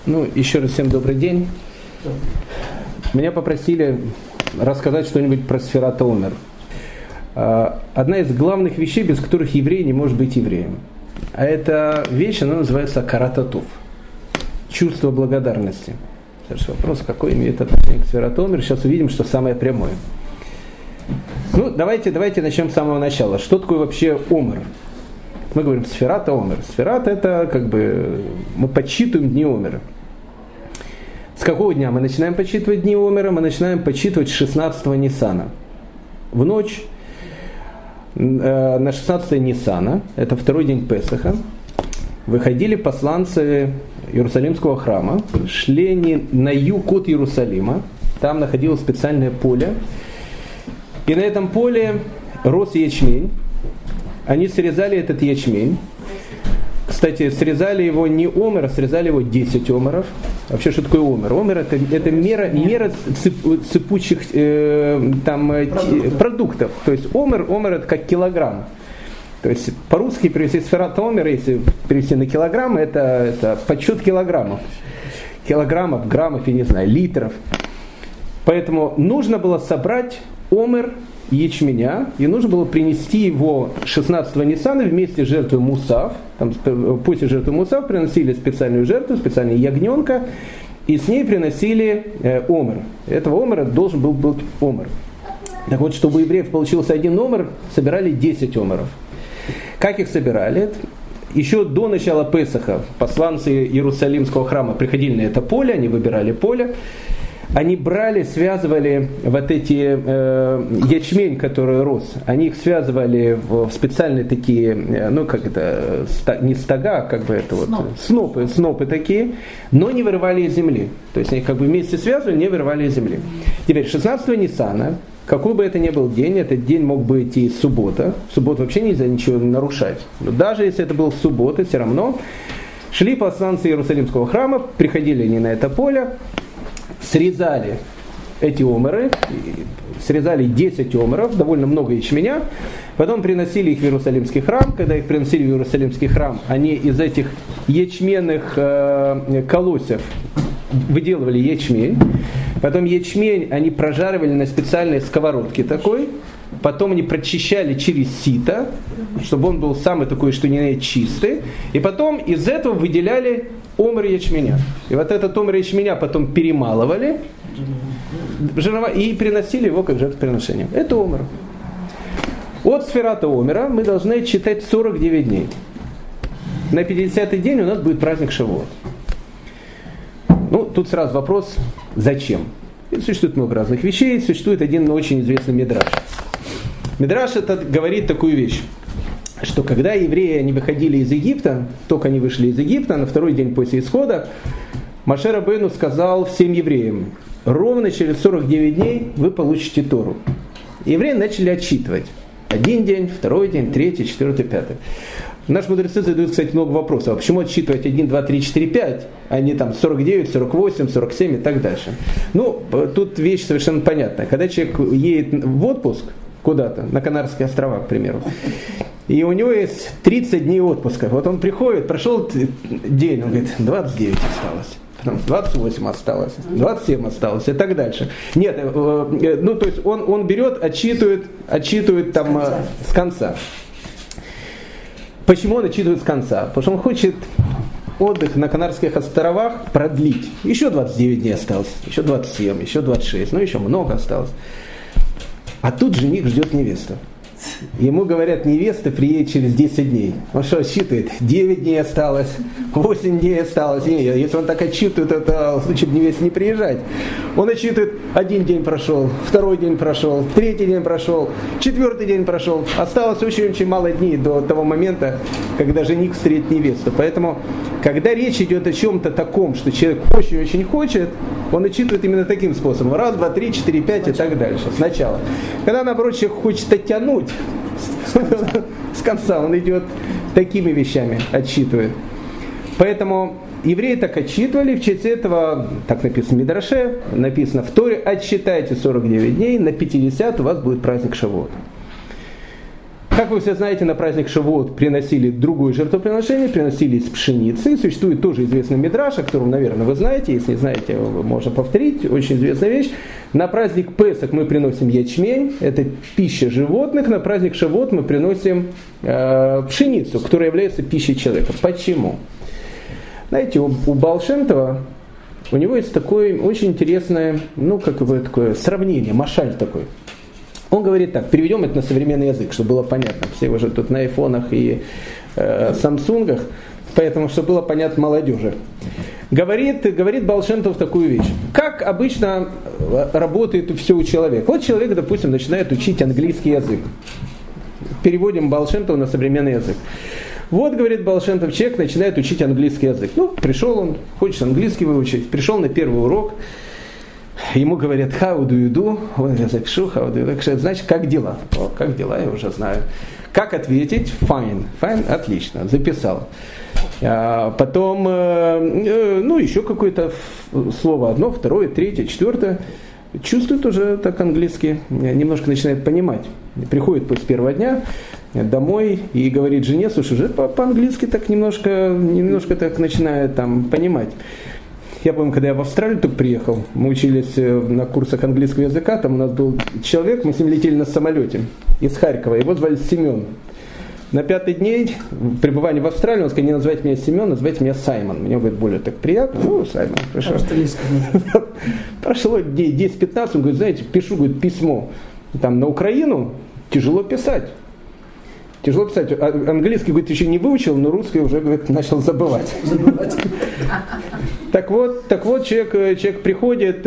Ну, еще раз всем добрый день. Меня попросили рассказать что-нибудь про Сфират ха-Омер. Одна из главных вещей, без которых еврей не может быть евреем. А эта вещь, она называется акарат ха-тов. Чувство благодарности. Сейчас вопрос, какой имеет отношение к Сфират ха-Омер. Сейчас увидим, что самое прямое. Ну, давайте начнем с самого начала. Что такое вообще Омер? Мы говорим Сфират ха-Омер. Сфират — это как бы мы подсчитываем дни Омера. С какого дня мы начинаем подсчитывать дни Омера? Мы начинаем подсчитывать с 16-го Ниссана. В ночь на 16 Ниссана, это второй день Песаха, выходили посланцы Иерусалимского храма, шли они на юг от Иерусалима, там находилось специальное поле, и на этом поле рос ячмень. Они срезали этот ячмень. Кстати, срезали его не омер, а срезали его 10 омеров. Вообще, что такое омер? Омер — это мера цепучих продуктов. То есть омер это как килограмм. То есть по-русски перевести Сфират ха-Омер, если перевести на килограмм, это подсчет килограммов. Килограммов, граммов, я не знаю, литров. Поэтому нужно было собрать омер ячменя, и нужно было принести его 16-го Ниссана вместе с жертвой Мусав. Там, после жертвы Мусав приносили специальную жертву, специальный ягненка, и с ней приносили омер. Этого омера должен был быть омер. Так вот, чтобы у евреев получился один омер, собирали 10 омеров. Как их собирали? Еще до начала Песаха посланцы Иерусалимского храма приходили на это поле, они выбирали поле. Они брали, связывали вот эти ячмень, который рос, они их связывали в специальные такие, ну как это, не стога, как бы это снопы такие, но не вырывали из земли. То есть они как бы вместе связывали, не вырывали из земли. Теперь 16 Ниссана, какой бы это ни был день, этот день мог быть и суббота. В субботу вообще нельзя ничего нарушать. Но даже если это был суббота, все равно шли посланцы Иерусалимского храма, приходили они на это поле, срезали эти омеры, срезали 10 омеров, довольно много ячменя, потом приносили их в Иерусалимский храм. Когда их приносили в Иерусалимский храм, они из этих ячменных колосьев выделывали ячмень, потом ячмень они прожаривали на специальной сковородке такой, потом они прочищали через сито, чтобы он был самый такой, что не чистый, и потом из этого выделяли омер ячменя. И вот этот омер ячменя потом перемалывали и приносили его как жертвоприношение. Это омер. От Сфират ха-Омера мы должны читать 49 дней. На 50-й день у нас будет праздник Шавуот. Ну, тут сразу вопрос, зачем? И существует много разных вещей, существует один очень известный мидраш. Мидраш это говорит такую вещь, что когда евреи они выходили из Египта, только они вышли из Египта, на второй день после исхода, Моше Рабейну сказал всем евреям: ровно через 49 дней вы получите Тору. И евреи начали отчитывать. Один день, второй день, третий, четвертый, пятый. Наши мудрецы задают, кстати, много вопросов. А почему отсчитывать 1, 2, 3, 4, 5, а не там 49, 48, 47 и так дальше? Ну, тут вещь совершенно понятная. Когда человек едет в отпуск куда-то, на Канарские острова, к примеру, и у него есть 30 дней отпуска. Вот он приходит, прошел день, он говорит, 29 осталось. Потом 28 осталось, 27 осталось и так дальше. Нет, ну то есть он берет, отчитывает там с конца. Почему он отчитывает с конца? Потому что он хочет отдых на Канарских островах продлить. Еще 29 дней осталось, еще 27, еще 26, ну еще много осталось. А тут жених ждет невесту. Ему говорят, невеста приедет через 10 дней. Он что, отсчитывает? 9 дней осталось, 8 дней осталось. Нет, если он так отсчитывает, это в случае невесте не приезжать. Он отсчитывает, один день прошел, второй день прошел, третий день прошел, четвертый день прошел. Осталось очень мало дней до того момента, когда жених встретит невесту. Поэтому, когда речь идет о чем-то таком, что человек очень-очень хочет, он отсчитывает именно таким способом. 1, 2, 3, 4, 5 и так дальше. Сначала. Когда, наоборот, человек хочет оттянуть, с конца он идет такими вещами, отсчитывает. Поэтому евреи так отсчитывали, в честь этого, так написано в Мидраше, написано в Торе, отсчитайте 49 дней, на 50 у вас будет праздник Шавуот. Как вы все знаете, на праздник Шавуот приносили другое жертвоприношение, приносили из пшеницы. Существует тоже известный мидраш, о котором, наверное, вы знаете. Если не знаете, можно повторить. Очень известная вещь. На праздник Песах мы приносим ячмень, это пища животных. На праздник Шавуот мы приносим пшеницу, которая является пищей человека. Почему? Знаете, у Баал Шем Това, у него есть такое очень интересное, такое сравнение, машаль такой. Он говорит так, переведем это на современный язык, чтобы было понятно. Все уже тут на айфонах и самсунгах, поэтому, чтобы было понятно молодежи. Говорит Баал Шем Това такую вещь. Как обычно работает все у человека? Вот человек, допустим, начинает учить английский язык. Переводим Баал Шем Това на современный язык. Вот, говорит Баал Шем Това, человек начинает учить английский язык. Пришел он, хочет английский выучить, пришел на первый урок. Ему говорят, how do you do? Он говорит, how do you do? Значит, как дела? Как дела, я уже знаю. Как ответить? Fine. Fine, отлично, записал. Потом, еще какое-то слово, одно, второе, третье, четвертое. Чувствует уже так английский, немножко начинает понимать. Приходит после первого дня домой и говорит жене, слушай, уже по-английски так немножко так начинает там понимать. Я помню, когда я в Австралию только приехал, мы учились на курсах английского языка, там у нас был человек, мы с ним летели на самолете из Харькова, его звали Семен. На 5-й день пребывания в Австралии он сказал, не называйте меня Семен, называйте меня Саймон. Мне будет более так приятно. Саймон, хорошо. Прошло дней 10-15, он говорит, знаете, пишу письмо там на Украину, тяжело писать. Английский, говорит, еще не выучил, но русский уже, говорит, начал забывать. Так вот, человек приходит,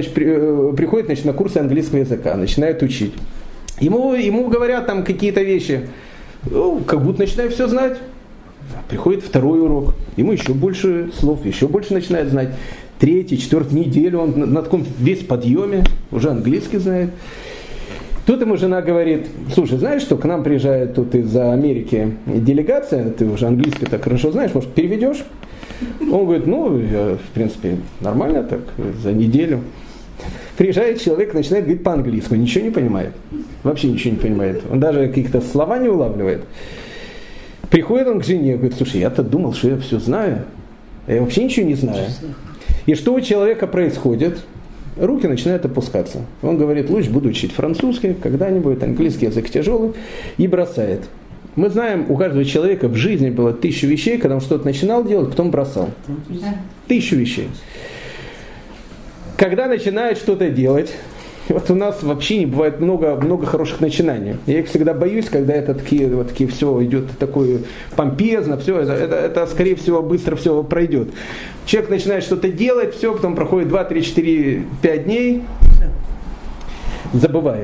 на курсы английского языка, начинает учить. Ему говорят там какие-то вещи, как будто начинает все знать. Приходит второй урок, ему еще больше слов, еще больше начинает знать. 3-ю, 4-ю неделю он на таком весь подъеме, уже английский знает. Тут ему жена говорит, слушай, знаешь что, к нам приезжает тут из Америки делегация, ты уже английский так хорошо знаешь, может переведешь? Он говорит, я, в принципе, нормально так, за неделю. Приезжает человек, начинает говорить по-английски, ничего не понимает, вообще ничего не понимает, он даже каких-то слова не улавливает. Приходит он к жене, говорит, слушай, я-то думал, что я все знаю, а я вообще ничего не знаю. И что у человека происходит? Руки начинают опускаться. Он говорит, лучше буду учить французский, когда-нибудь, английский язык тяжелый, и бросает. Мы знаем, у каждого человека в жизни было 1000 вещей, когда он что-то начинал делать, потом бросал. 1000 вещей. Когда начинает что-то делать, вот у нас вообще не бывает много хороших начинаний. Я их всегда боюсь, когда это такие все идет такое помпезно, все это скорее всего быстро все пройдет. Человек начинает что-то делать, все, потом проходит 2, 3, 4, 5 дней, забывает.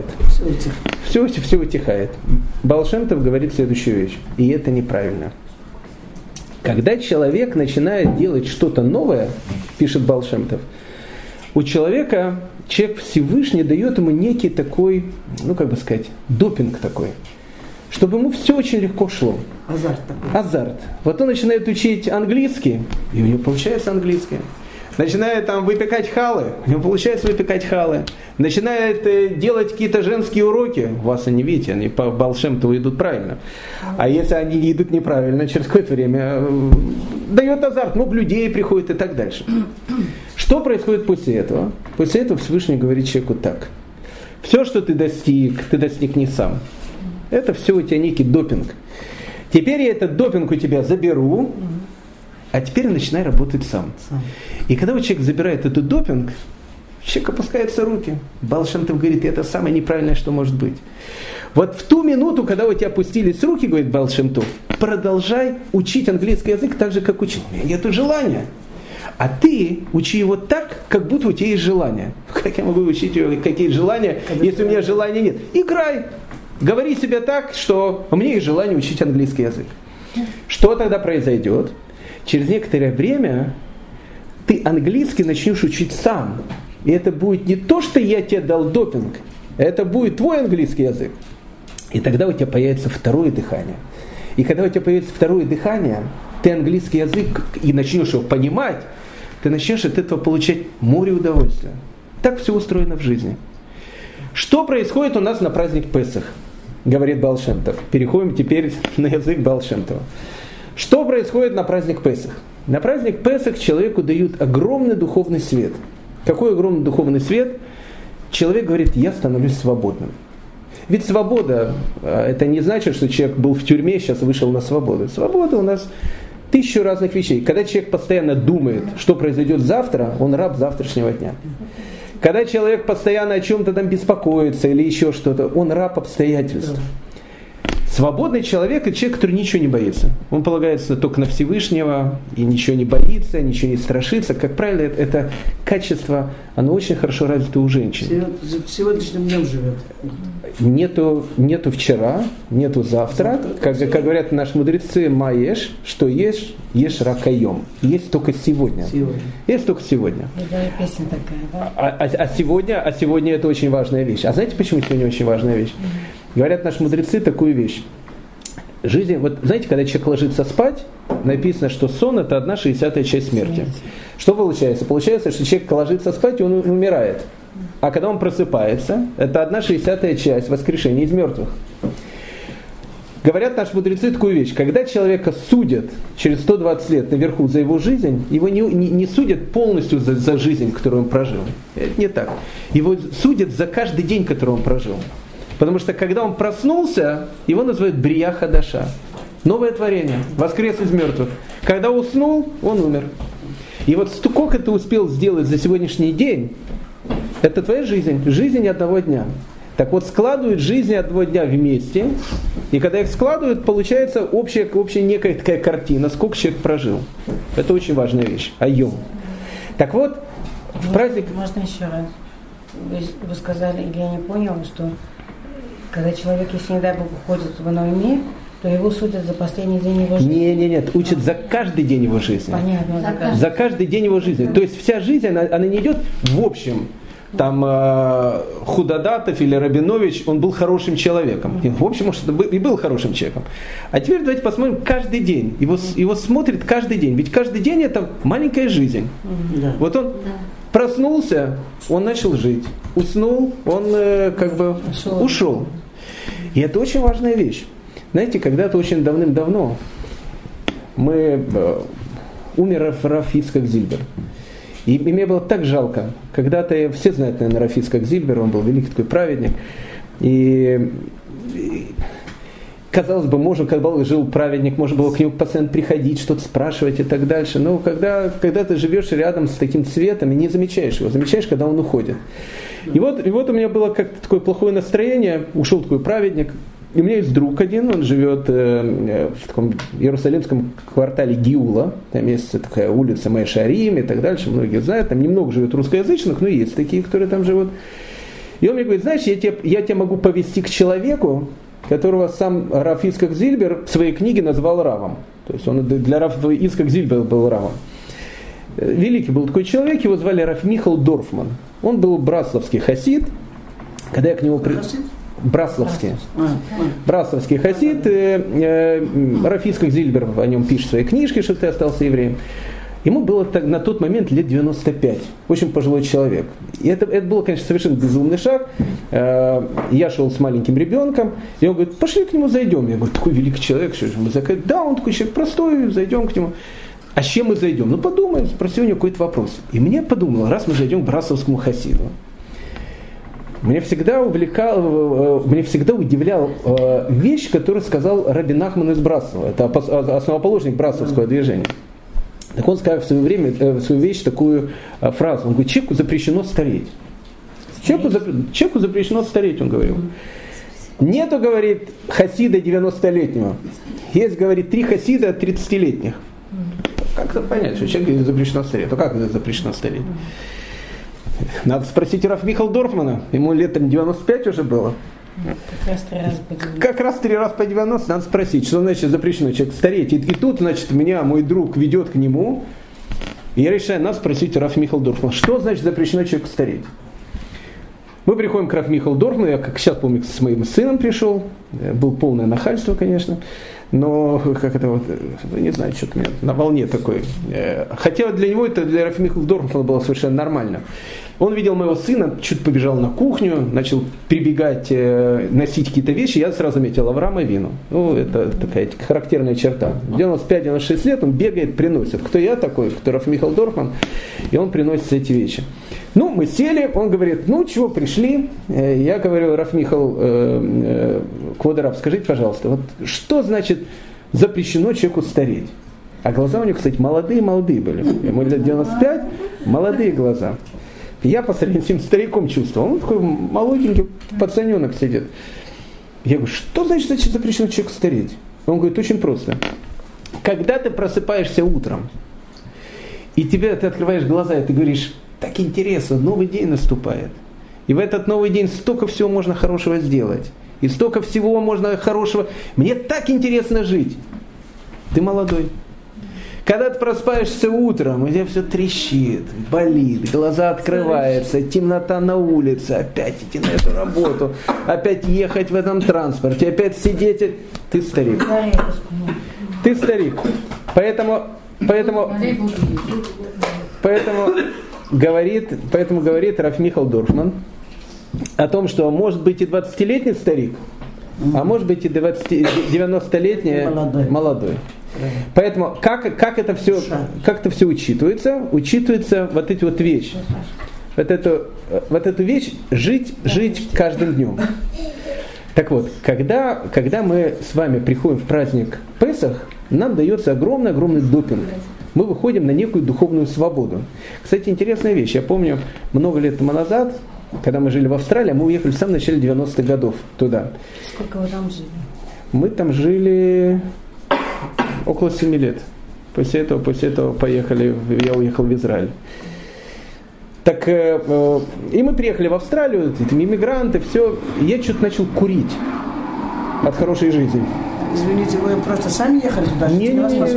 Все утихает. Баал Шем Това говорит следующую вещь, и это неправильно. Когда человек начинает делать что-то новое, пишет Баал Шем Това, у человек Всевышний дает ему некий такой, допинг такой, чтобы ему все очень легко шло. Азарт. Вот он начинает учить английский, и у него получается английский. Начинает там выпекать халы, у него получается выпекать халы. Начинает делать какие-то женские уроки, у вас они, видите, они по Баал Шем Това идут правильно. А если они идут неправильно, через какое-то время дает азарт, людей приходит и так дальше. Что происходит после этого? После этого Всевышний говорит человеку так. Все, что ты достиг не сам. Это все у тебя некий допинг. Теперь я этот допинг у тебя заберу, а теперь начинай работать сам. И когда человек забирает этот допинг, человек опускаются руки. Баал Шем Това говорит, это самое неправильное, что может быть. Вот в ту минуту, когда у тебя опустились руки, говорит Баал Шем Това, продолжай учить английский язык так же, как учил. У меня нет желания. А ты учи его так, как будто у тебя есть желание. Как я могу учить его, какие желания, если у меня желания нет? Играй. Говори себе так, что у меня есть желание учить английский язык. Что тогда произойдет? Через некоторое время ты английский начнешь учить сам. И это будет не то, что я тебе дал допинг, это будет твой английский язык. И тогда у тебя появится второе дыхание. И когда у тебя появится второе дыхание, ты английский язык и начнешь его понимать, ты начнешь от этого получать море удовольствия. Так все устроено в жизни. Что происходит у нас на праздник Песах? говорит Баал Шем Тов. Переходим теперь на язык Баал Шем Това. Что происходит на праздник Песах? На праздник Песах человеку дают огромный духовный свет. Какой огромный духовный свет? Человек говорит, я становлюсь свободным. Ведь свобода, это не значит, что человек был в тюрьме, сейчас вышел на свободу. Свобода у нас 1000 разных вещей. Когда человек постоянно думает, что произойдет завтра, он раб завтрашнего дня. Когда человек постоянно о чем-то там беспокоится или еще что-то, он раб обстоятельств. Свободный человек – это человек, который ничего не боится. Он полагается только на Всевышнего и ничего не боится, ничего не страшится. Как правило, это качество, оно очень хорошо развито у женщин. Сегодняшним днем живет. Нету вчера, нету завтра. Как говорят наши мудрецы, маеш, что ешь, ешь ракаем. Есть только сегодня. Есть только сегодня. Песня такая, да? А сегодня это очень важная вещь. А знаете, почему сегодня очень важная вещь? Говорят наши мудрецы такую вещь. Жизнь, вот знаете, когда человек ложится спать, написано, что сон это 1/60 часть смерти. Что получается? Получается, что человек ложится спать, и он умирает. А когда он просыпается, это 1/60 часть воскрешения из мертвых. Говорят наши мудрецы такую вещь. Когда человека судят через 120 лет наверху за его жизнь, его не судят полностью за жизнь, которую он прожил. Это не так. Его судят за каждый день, который он прожил. Потому что когда он проснулся, его называют Брия Хадаша. Новое творение, воскрес из мертвых. Когда уснул, он умер. И вот сколько ты успел сделать за сегодняшний день, это твоя жизнь, жизнь одного дня. Так вот, складывают жизни одного дня вместе, и когда их складывают, получается общая некая такая картина, сколько человек прожил. Это очень важная вещь. Айом. Так вот, в праздник... Можно еще раз? Вы сказали, или я не поняла, что когда человек, если не дай Бог, уходит в иной мир, то его судят за последний день его жизни. Нет, учат за каждый день его жизни. Понятно, за каждый день его жизни. То есть вся жизнь, она не идет в общем. Там Худадатов или Рабинович, он был хорошим человеком. И, в общем, может, и был хорошим человеком. А теперь давайте посмотрим каждый день. Его смотрит каждый день. Ведь каждый день это маленькая жизнь. Да. Вот он проснулся, он начал жить. Уснул, он ушел. И это очень важная вещь. Знаете, когда-то очень давным-давно умер Рав Ицхак Зильбер. И мне было так жалко. Когда-то, все знают, наверное, Рав Ицхак Зильбер, он был великий такой праведник. И казалось бы, когда жил праведник, можно было к нему постоянно приходить, что-то спрашивать и так дальше. Но когда ты живешь рядом с таким цветом и не замечаешь его, замечаешь, когда он уходит. И вот у меня было как-то такое плохое настроение, ушел такой праведник. И у меня есть друг один, он живет в таком иерусалимском квартале Гиула, там есть такая улица Мэй-Шарим и так дальше, многие знают, там немного живет русскоязычных, но есть такие, которые там живут. И он мне говорит, знаешь, я тебя могу повести к человеку, которого сам Рав Ицхак Зильбер в своей книге назвал Равом. То есть он для Рава Ицхак Зильбер был Равом. Великий был такой человек, его звали Рав Михал Дорфман. Он был брасловский хасид. Когда я к нему Брасловский хасид. Рав Ицхак Зильбер о нем пишет в своей книжке, что ты остался евреем. Ему было на тот момент лет 95. Очень пожилой человек. И это было, конечно, совершенно безумный шаг. Я шел с маленьким ребенком, и он говорит, пошли к нему зайдем. Я говорю, такой великий человек, что же мы закрыли? Да, он такой человек простой, зайдем к нему. А с чем мы зайдем? Ну подумай, спроси у него какой-то вопрос. И мне подумал, раз мы зайдем к брасловскому хасиду, меня всегда удивляла вещь, которую сказал Раби Нахман из Браслова. Это основоположник брасловского движения. Так он сказал в свою вещь такую фразу. Он говорит, человеку запрещено стареть. Человеку запрещено стареть, он говорил. Нету, говорит, хасида 90-летнего. Есть, говорит, 3 хасида 30-летних. Как это понять, что человеку запрещено стареть? То как это запрещено стареть? Надо спросить Рав Михал Дорфмана. Ему лет 95 уже было. Как раз 3 раза по 90 надо спросить, что значит запрещено человек стареть. И тут, значит, меня мой друг ведет к нему, и я решаю, надо спросить Рав Михал Дорфмана, что значит запрещено человеку стареть. Мы приходим к Рав Михал Дорфману, я, как сейчас помню, с моим сыном пришел, было полное нахальство, конечно. но как это вот, не знаю, что-то меня на волне такой. Хотя для него это, для Рафмихала Дорфмана было совершенно нормально. Он видел моего сына, чуть побежал на кухню, начал прибегать, носить какие-то вещи, я сразу заметил Авраама Авину. Ну, это такая характерная черта. 95-96 лет он бегает, приносит. Кто я такой, кто Рафмихал Дорфман, и он приносит эти вещи. Ну, мы сели, он говорит, ну, чего пришли? Я говорю, Рафмихал, Кводараб, скажите, пожалуйста, вот что значит запрещено человеку стареть? А глаза у него, кстати, молодые были. Ему лет 95, молодые глаза. Я по сравнению с этим стариком чувствовал. Он такой молоденький пацаненок сидит. Я говорю, что значит запрещено человеку стареть? Он говорит, очень просто. Когда ты просыпаешься утром, и ты открываешь глаза, и ты говоришь, так интересно, новый день наступает. И в этот новый день столько всего можно хорошего сделать. И столько всего можно хорошего. Мне так интересно жить. Ты молодой. Когда ты просыпаешься утром, у тебя все трещит, болит, глаза открываются, темнота на улице, опять идти на эту работу, опять ехать в этом транспорте, опять сидеть. Ты старик. Ты старик. Поэтому говорит Рафмихал Дорфман о том, что может быть и 20-летний старик, а может быть и 90-летний молодой. Поэтому как это все учитывается? Учитывается вот эти вот вещи. Вот эту вещь жить каждым днем. Так вот, когда мы с вами приходим в праздник Песах, нам дается огромный допинг. Мы выходим на некую духовную свободу. Кстати, интересная вещь. Я помню, много лет тому назад, когда мы жили в Австралии, мы уехали в самом начале 90-х годов туда. Сколько вы там жили? Мы там жили около 7 лет. После этого я уехал в Израиль. Так, и мы приехали в Австралию, там иммигранты, все. Я что-то начал курить от хорошей жизни. Извините, вы просто сами ехали туда? Не,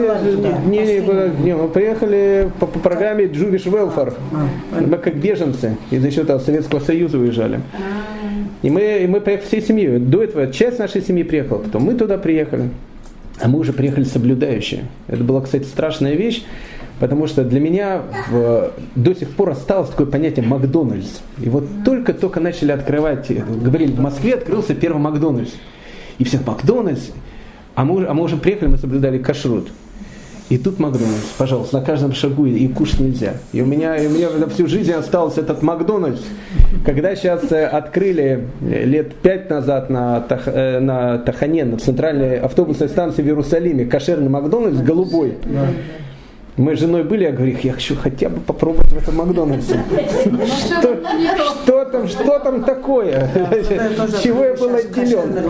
мы поехали по программе Jewish Welfare. Мы как беженцы из еще Советского Союза уезжали. И мы поехали всей семьей. До этого часть нашей семьи приехала, потом мы туда приехали. А мы уже приехали соблюдающие. Это была, кстати, страшная вещь, потому что для меня до сих пор осталось такое понятие Макдональдс. И вот только начали открывать, говорили, в Москве открылся первый Макдональдс. И все Макдональдс. А мы уже приехали, мы соблюдали кашрут. И тут Макдональдс, пожалуйста, на каждом шагу и кушать нельзя. И у меня на всю жизнь остался этот Макдональдс. Когда сейчас открыли лет 5 назад на Тахане, на центральной автобусной станции в Иерусалиме, кошерный Макдональдс голубой. Мы с женой были, я говорю, я хочу хотя бы попробовать в этом Макдональдсе. Что там такое? Чего я был отделен?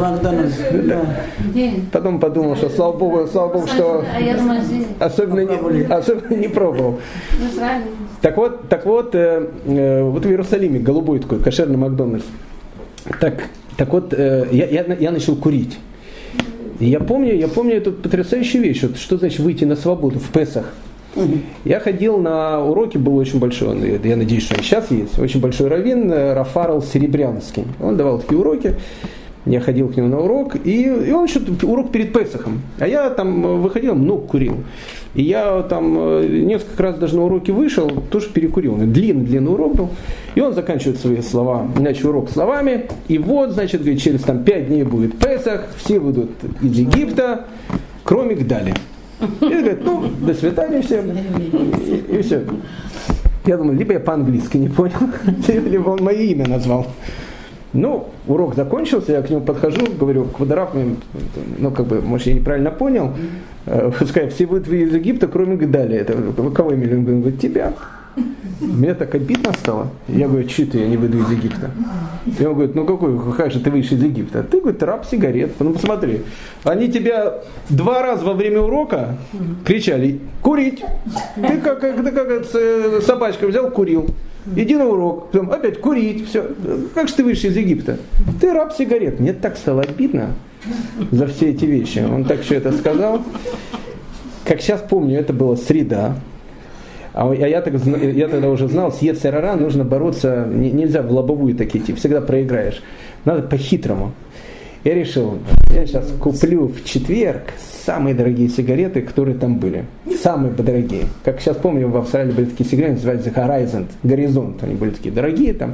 Потом подумал, что слава Богу, что особенно не пробовал. Так вот, вот в Иерусалиме голубой такой кошерный Макдональдс. Так вот, я начал курить. И я помню эту потрясающую вещь, что значит выйти на свободу в Песах. Я ходил на уроки, был очень большой, я надеюсь, что и сейчас есть, очень большой раввин Рафарел Серебрянский. Он давал такие уроки, я ходил к нему на урок, и он что-то урок перед Песахом. А я там выходил, много курил. И я там несколько раз даже на уроке вышел, тоже перекурил. Длинный урок был. И он заканчивает свои слова, иначе урок словами. И вот, значит, говорит, через 5 дней будет Песах, все выйдут из Египта, кроме Гдали. И говорит, до свидания всем. И все. Я думал, либо я по-английски не понял, либо он мое имя назвал. Урок закончился, я к нему подхожу, говорю, Кводараб, может, я неправильно понял, пускай все будут из Египта, кроме Гдали. Это кого имели? Он говорит, тебя. Мне так обидно стало. Я говорю, что я не выйду из Египта? И он говорит, как же ты выйдешь из Египта? Ты, говорит, раб сигарет. Посмотри, они тебя 2 раза во время урока кричали, курить. Ты как собачка взял, курил. Иди на урок, потом опять курить, все. Как же ты выйдешь из Египта? Ты раб сигарет. Мне так стало обидно за все эти вещи. Он так все это сказал. Как сейчас помню, это была среда. А я тогда уже знал, с Йецер ара нужно бороться, нельзя в лобовую так идти, всегда проиграешь. Надо по-хитрому. Я решил, Я сейчас куплю в четверг самые дорогие сигареты, которые там были. Самые дорогие. Как сейчас помню, в Австралии были такие сигареты, называются Horizon, Горизонт. Они были такие дорогие там.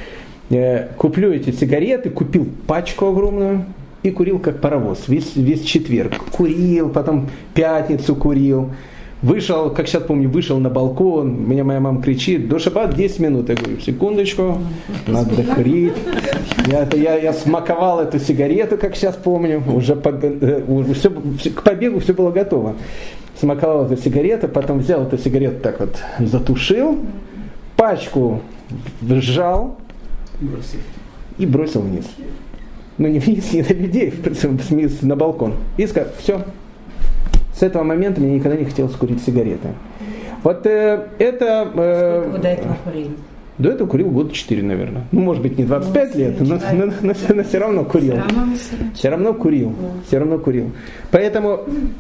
Куплю эти сигареты, купил пачку огромную и курил как паровоз. Весь четверг. Курил, потом пятницу курил. Вышел, как сейчас помню, вышел на балкон, меня моя мама кричит, до шаббат 10 минут. Я говорю, секундочку, надо докурить. Я смаковал эту сигарету, как сейчас помню, уже к побегу все было готово. Смаковал эту сигарету, потом взял эту сигарету так вот, затушил, пачку сжал и бросил вниз. Ну не вниз, не на людей, вниз на балкон. И сказал, все. С этого момента мне никогда не хотелось курить сигареты. Вот это... Сколько вы до этого курили? До этого курил года 4, наверное. Ну, может быть, не 25 лет, но все равно курил. Все равно курил. Поэтому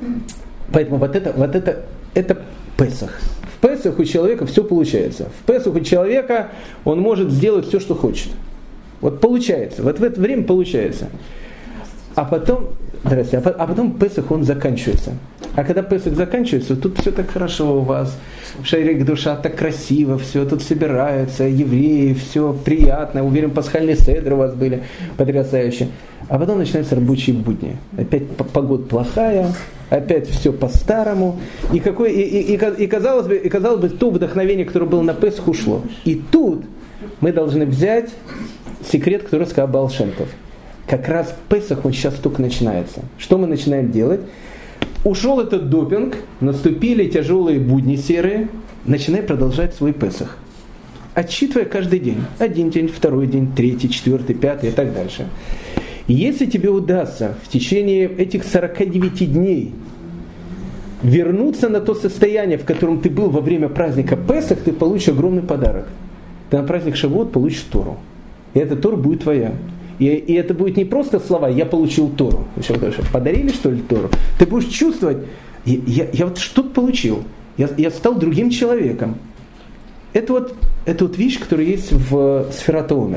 вот это Песах. В Песах у человека все получается. В Песах у человека он может сделать все, что хочет. Вот получается. Вот в это время получается. А потом Песах он заканчивается. А когда Песах заканчивается, тут все так хорошо у вас, в Шарик душа так красиво, все тут собираются, евреи, все приятно, уверен, пасхальные седры у вас были потрясающие. А потом начинаются рабочие будни. Опять погода плохая, опять все по-старому. И казалось бы, то вдохновение, которое было на Песах, ушло. И тут мы должны взять секрет, который сказал Баал Шем Тов. Как раз Песах, он сейчас только начинается. Что мы начинаем делать? Ушел этот допинг, наступили тяжелые будни серые, начинай продолжать свой Песах. Отсчитывая каждый день. Один день, второй день, третий, четвертый, пятый и так дальше. И если тебе удастся в течение этих 49 дней вернуться на то состояние, в котором ты был во время праздника Песах, ты получишь огромный подарок. Ты на праздник Шавуот получишь Тору. И эта Тора будет твоя. И это будет не просто слова «я получил Тору». Подарили, что ли, Тору? Ты будешь чувствовать, я вот что-то получил. Я стал другим человеком. Это вот вещь, которая есть в Сферат ха-Омер.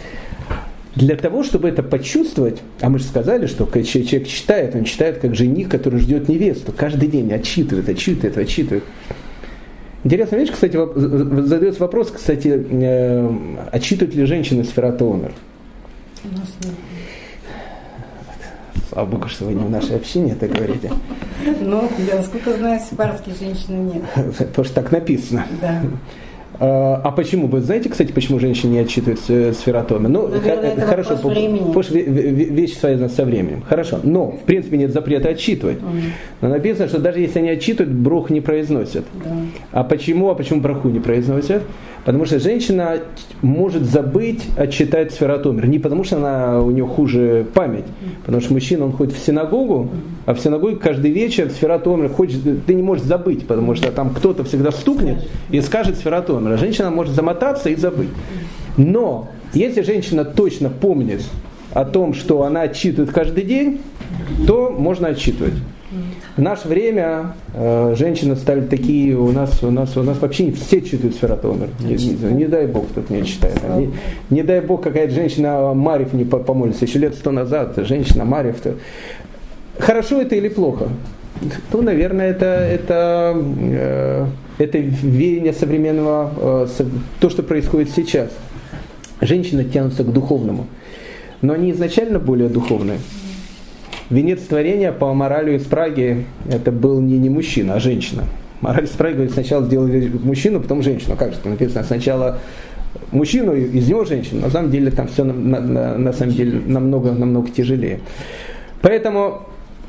Для того, чтобы это почувствовать, а мы же сказали, что когда человек читает, он читает как жених, который ждет невесту. Каждый день отчитывает. Интересная вещь, кстати, задается вопрос, кстати, отчитывают ли женщины Сферат ха-Омер? Слава Богу, что вы не в нашей общине это говорите. Ну, насколько знаю, сепаратские женщины нет. Потому что так написано. Да. А почему? Вы знаете, кстати, почему женщины не отчитывают Сферат ха-Омер? Ну, наверное, хорошо, потому что вещь связана со временем. Хорошо, но, в принципе, нет запрета отчитывать. Но написано, что даже если они отчитывают, броху не произносят. Да. А почему броху не произносят? Потому что женщина может забыть отчитать Сферат ха-Омер. Не потому что у нее хуже память. Потому что мужчина, он ходит в синагогу, а в синагоге каждый вечер Сферат ха-Омер ты не можешь забыть, потому что там кто-то всегда стукнет и скажет Сферат ха-Омер. А женщина может замотаться и забыть. Но если женщина точно помнит о том, что она отчитывает каждый день, то можно отчитывать. В наше время женщины стали такие, у нас вообще не все читают Сферат ха-Омер. Не дай Бог, кто-то не читает. Не дай Бог, какая-то женщина Марьев не помолится. Еще лет 100 назад женщина Марьев. Хорошо это или плохо? То, наверное, это веяние современного, то, что происходит сейчас. Женщины тянутся к духовному. Но они изначально более духовные. Венец творения по морали из Праги это был не мужчина, а женщина. Мораль из Праги говорит, сначала сделали мужчину, потом женщину. Как же это написано? Сначала мужчину, из него женщину. На самом деле там все на самом деле намного тяжелее. Поэтому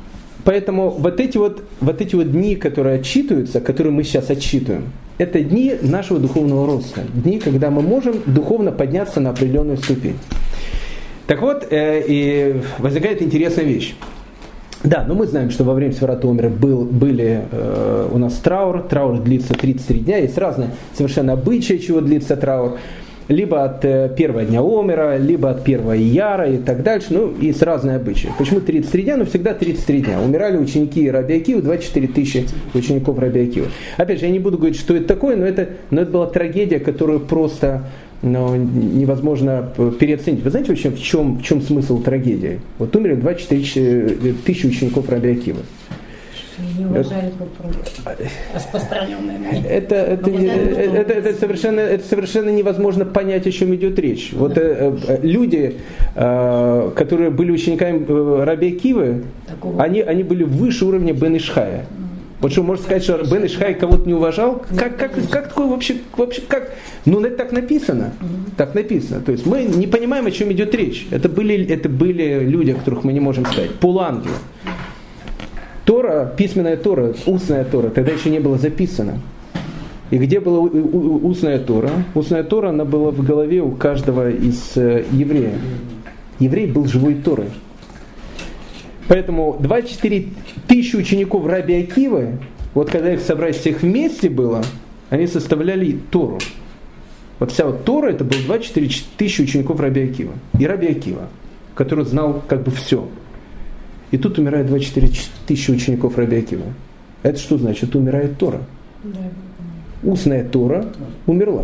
вот эти вот дни, которые отчитываются, которые мы сейчас отчитываем, это дни нашего духовного роста. Дни, когда мы можем духовно подняться на определенную ступень. Так вот, и возникает интересная вещь. Да, но мы знаем, что во время Сферат ха-Омер были у нас траур длится 33 дня, есть разные совершенно обычаи, чего длится траур. Либо от первого дня Омера, либо от первого Ияра и так дальше. Ну, есть разные обычаи. Почему 33 дня? Ну, всегда 33 дня. Умирали ученики Раби Акивы, 24 тысячи учеников Раби Акивы. Опять же, я не буду говорить, что это такое, но это была трагедия, которую просто но невозможно переоценить. Вы знаете вообще, в чем смысл трагедии? Вот умерли 24 тысячи учеников Раби Акивы. Не уважали друг друга. Распространенное мнение. Это совершенно невозможно понять, о чем идет речь. Вот люди, которые были учениками Раби Акивы, они были выше уровня Бен Ишхая. Вот что можно сказать, что Бен Ишхай кого-то не уважал? Как такое вообще как? Ну, это так написано. Так написано. То есть мы не понимаем, о чем идет речь. Это были люди, о которых мы не можем сказать. Полангелы. Тора, письменная Тора, устная Тора, тогда еще не было записано. И где была устная Тора? Устная Тора, она была в голове у каждого из евреев. Еврей был живой Торой. Поэтому 24 тысячи учеников Раби Акивы, вот когда их собрать всех вместе было, они составляли Тору. Вот вся вот Тора, это было 24 тысячи учеников Раби Акивы. И Раби Акива, который знал как бы все. И тут умирает 24 тысячи учеников Раби Акивы. Это что значит? Умирает Тора. Устная Тора умерла.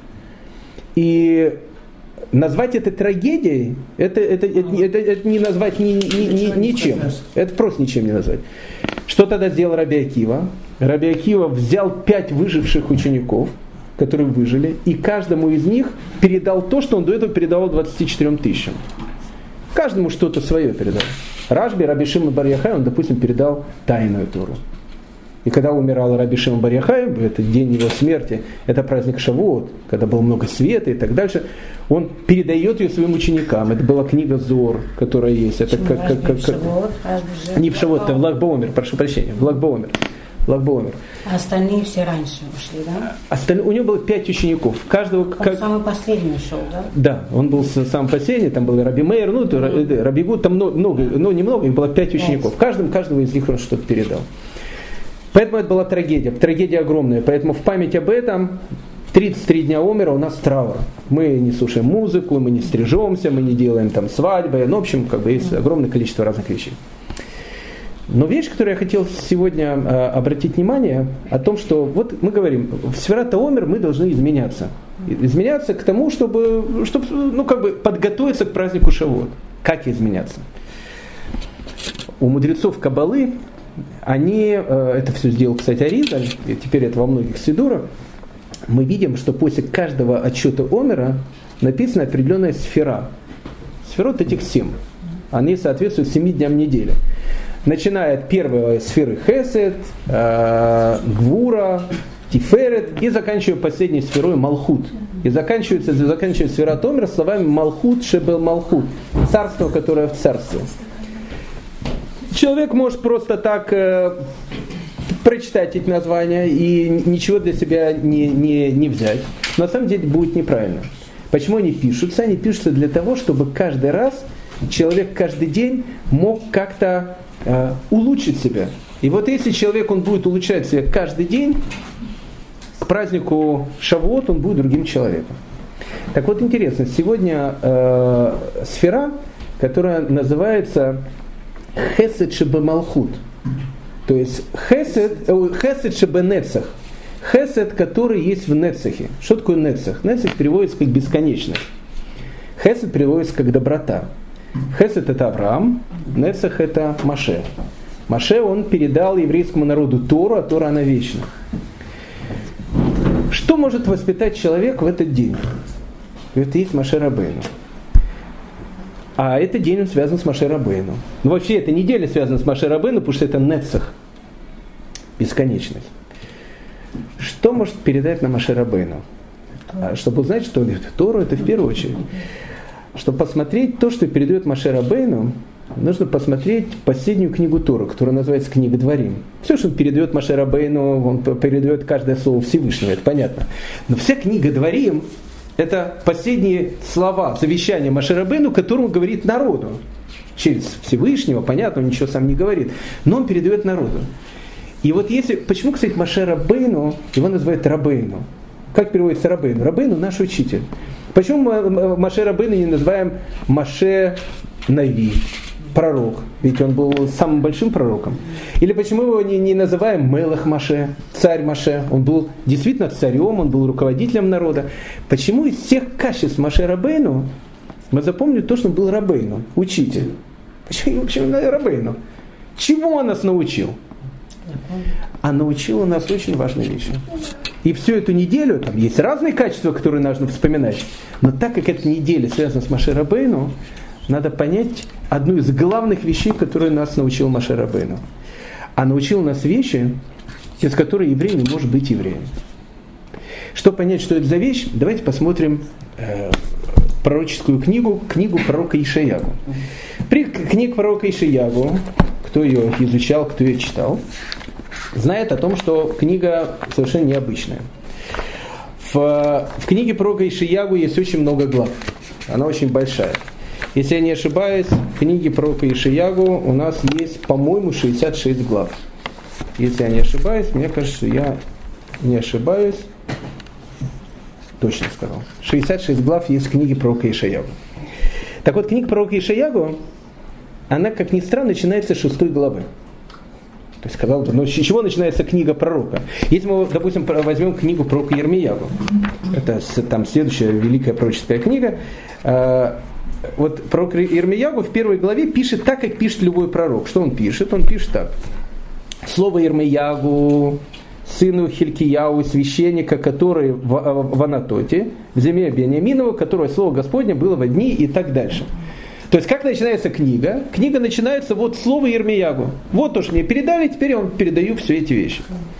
И назвать это трагедией, это не назвать ничем. Это просто ничем не назвать. Что тогда сделал Раби Акива? Раби Акива взял 5 выживших учеников, которые выжили, и каждому из них передал то, что он до этого передавал 24 тысячам. Каждому что-то свое передал. Рашби, Раби Шимон бар Йохай, он, допустим, передал тайную Тору. И когда умирал Раби Шимон бар Йохай, это день его смерти, это праздник Шавуот, когда было много света и так дальше, он передает ее своим ученикам. Это была книга Зор, которая есть. Это не в Шавуот, это в Лаг Баомер, прошу прощения, в Лаг Баомер. А остальные все раньше ушли, да? У него было 5 учеников. Он самый последний ушел, да? Да, он был самый последний, там был Раби Мейер, Раби Гуд, там много, немного, их было 5 учеников. Каждому из них он что-то передал. Поэтому это была трагедия огромная. Поэтому в память об этом 33 дня умера у нас траур. Мы не слушаем музыку, мы не стрижемся, мы не делаем там свадьбы. Ну, в общем, есть огромное количество разных вещей. Но вещь, которую я хотел сегодня обратить внимание, о том, что вот мы говорим, в Сфират ха-Омер мы должны изменяться. Изменяться к тому, чтобы подготовиться к празднику Шавуот. Как изменяться? У мудрецов Каббалы, это все сделал, кстати, Аризаль, и теперь это во многих сидурах, мы видим, что после каждого отчета Омера написана определенная сфера. Сферот этих 7. Они соответствуют 7 дням недели. Начиная от первой сферы Хесед, Гвура, Тиферет и заканчивая последней сферой Малхут. И заканчивается сфера Омер словами Малхут Шебел Малхут. Царство, которое в царстве. Человек может просто так прочитать эти названия и ничего для себя не взять. Но на самом деле будет неправильно. Почему они пишутся? Они пишутся для того, чтобы каждый раз человек каждый день мог как-то улучшить себя. И вот если человек он будет улучшать себя каждый день, к празднику Шавуот он будет другим человеком. Так вот интересно, сегодня сфера, которая называется Хесед Шебе Малхут. То есть Хесед Шебе Нецах. Хесед, который есть в Нецахе. Что такое Нецах? Нецах переводится как бесконечность. Хесед переводится как доброта. Хесед это Авраам, Нецах это Моше. Моше он передал еврейскому народу Тору, а Тора она вечна. Что может воспитать человек в этот день? Это есть Моше Рабейну. А этот день он связан с Моше Рабейну. Но вообще эта неделя связана с Моше Рабейну, потому что это Нецах. Бесконечность. Что может передать нам Моше Рабейну? Чтобы узнать, что Тору это в первую очередь. Чтобы посмотреть то, что передает Моше Рабейну, нужно посмотреть последнюю книгу Торы, которая называется «Книга Дворим». Все, что он передает Моше Рабейну, он передает каждое слово Всевышнего, это понятно. Но вся книга Дворим – это последние слова завещания Моше Рабейну, которому говорит народу. Через Всевышнего, понятно, он ничего сам не говорит, но он передает народу. И вот почему, кстати, Моше Рабейну, его называют Рабейну? Как переводится Рабейну? Рабейну – наш учитель. Почему мы Моше Рабейну не называем Моше Нави? пророк, ведь он был самым большим пророком. Или почему его не называем Мелех Маше, царь Маше? Он был действительно царем, он был руководителем народа. Почему из всех качеств Маше Рабейну мы запомнили то, что он был Рабейну, учитель? Почему Рабейну? Чему он нас научил? А научил он нас очень важной вещи. И всю эту неделю, там есть разные качества, которые нужно вспоминать, но так как эта неделя связана с Моше Рабейну, надо понять одну из главных вещей, которые нас научил Моше Рабейну. А научил нас вещи, без которой еврей не может быть евреем. Чтобы понять, что это за вещь, давайте посмотрим пророческую книгу пророка Ишайягу. Книга пророка Ишайягу, кто ее изучал, кто ее читал, знает о том, что книга совершенно необычная. В книге пророка Ишайягу есть очень много глав. Она очень большая. Если я не ошибаюсь, в книге пророка Ишайягу у нас есть, по-моему, 66 глав. Если я не ошибаюсь, мне кажется, что я не ошибаюсь. Точно сказал. 66 глав есть в книге пророка Ишайягу. Так вот, книга пророка Ишайягу, она, как ни странно, начинается с 6 главы. То есть, сказал бы, но с чего начинается книга пророка? Если мы, допустим, возьмем книгу пророка Ирмиягу, это там следующая великая пророческая книга, вот пророк Ирмиягу в первой главе пишет так, как пишет любой пророк. Что он пишет? Он пишет так. Слово Ирмиягу, сыну Хилькияу, священника, который в Анатоте, в земле Бениаминова, которое слово Господне было в дни и так дальше. То есть, как начинается книга? Книга начинается вот слово Ирмиягу. Вот то, что мне передали, теперь я вам передаю все эти вещи.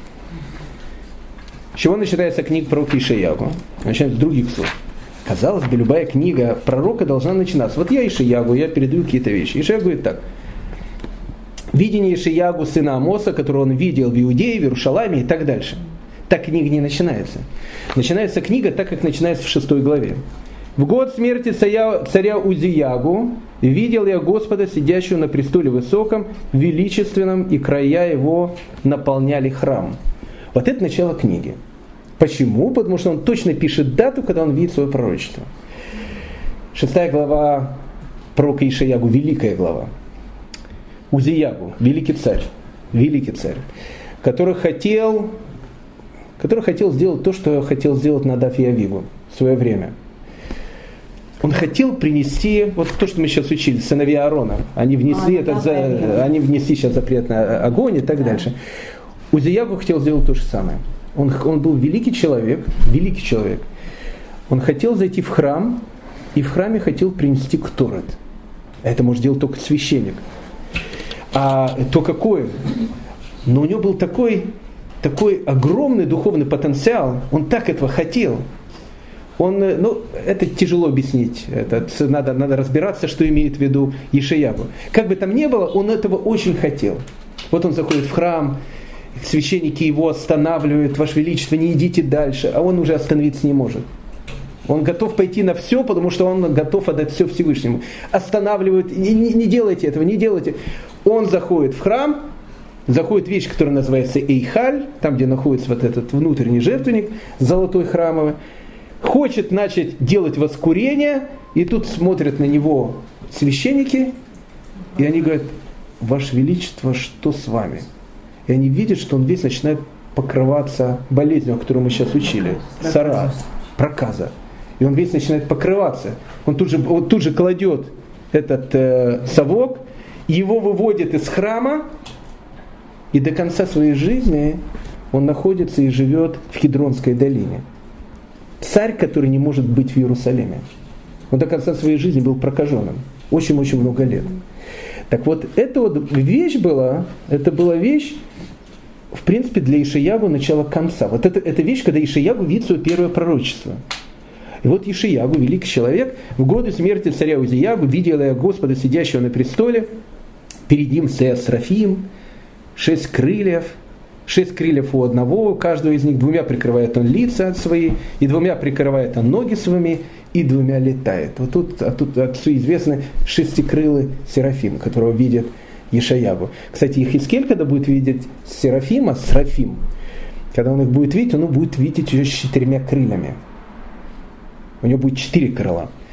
С чего начинается книга пророка Ишайягу? Начинается с других слов. Казалось бы, любая книга пророка должна начинаться. Вот я Ишайягу, я передаю какие-то вещи. Ишайягу говорит так. Видение Ишайягу, сына Амоса, которого он видел в Иудее, в Иерушалайме и так дальше. Так книга не начинается. Начинается книга так, как начинается в 6 главе. В год смерти царя Узиягу видел я Господа, сидящего на престоле высоком, величественном, и края его наполняли храм. Вот это начало книги. Почему? Потому что он точно пишет дату, когда он видит свое пророчество. 6 глава пророка Ишайягу, великая глава. Узиягу, великий царь, который хотел сделать то, что хотел сделать Надав и Авигу в свое время. Он хотел принести, вот то, что мы сейчас учили, сыновья Аарона, они внесли сейчас запрет на огонь и так дальше. Узиягу хотел сделать то же самое. Он был великий человек. Он хотел зайти в храм, и в храме хотел принести кторет. Это может делать только священник. А то какой? Но у него был такой огромный духовный потенциал, он так этого хотел. Это тяжело объяснить, надо разбираться, что имеет в виду Ишайягу. Как бы там ни было, он этого очень хотел. Вот он заходит в храм, священники его останавливают, Ваше Величество, не идите дальше, а он уже остановиться не может. Он готов пойти на все, потому что он готов отдать все Всевышнему. Останавливают, не делайте этого, не делайте. Он заходит в храм, заходит вещь, которая называется Эйхаль, там, где находится вот этот внутренний жертвенник, золотой храмовый, хочет начать делать воскурение, и тут смотрят на него священники, и они говорят: Ваше Величество, что с вами? И они видят, что он весь начинает покрываться болезнью, о которой мы сейчас учили. Сара, проказа. И он весь начинает покрываться. Он тут же кладет этот совок, его выводит из храма, и до конца своей жизни он находится и живет в Кедронской долине. Царь, который не может быть в Иерусалиме. Он до конца своей жизни был прокаженным. Очень-очень много лет. Так вот, эта вот вещь была вещь, в принципе, для Ишайягу начала конца. Вот это вещь, когда Ишайягу видит свое первое пророчество. И вот Ишайягу, великий человек, в годы смерти царя Узиягу видел я Господа, сидящего на престоле, перед ним стоят серафим, 6 крыльев у одного, у каждого из них 2 прикрывает он лица свои, и 2 прикрывает он ноги своими, и 2 летает. Вот тут отцу известны 6-крылый серафим, которого видит Ишайягу. Кстати, Йехескель, когда будет видеть серафим, когда он их будет видеть, он будет видеть ее с 4 крыльями. У него будет 4 крыла.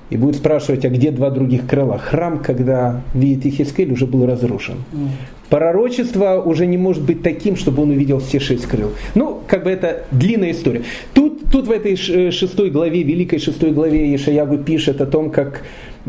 и будет спрашивать, а где два других крыла? Храм, когда видит Йехескель, уже был разрушен. Пророчество уже не может быть таким, чтобы он увидел все 6 крыл. Ну, как бы это длинная история. Тут в этой 6 главе, великой 6 главе Йешаяху пишет о том, как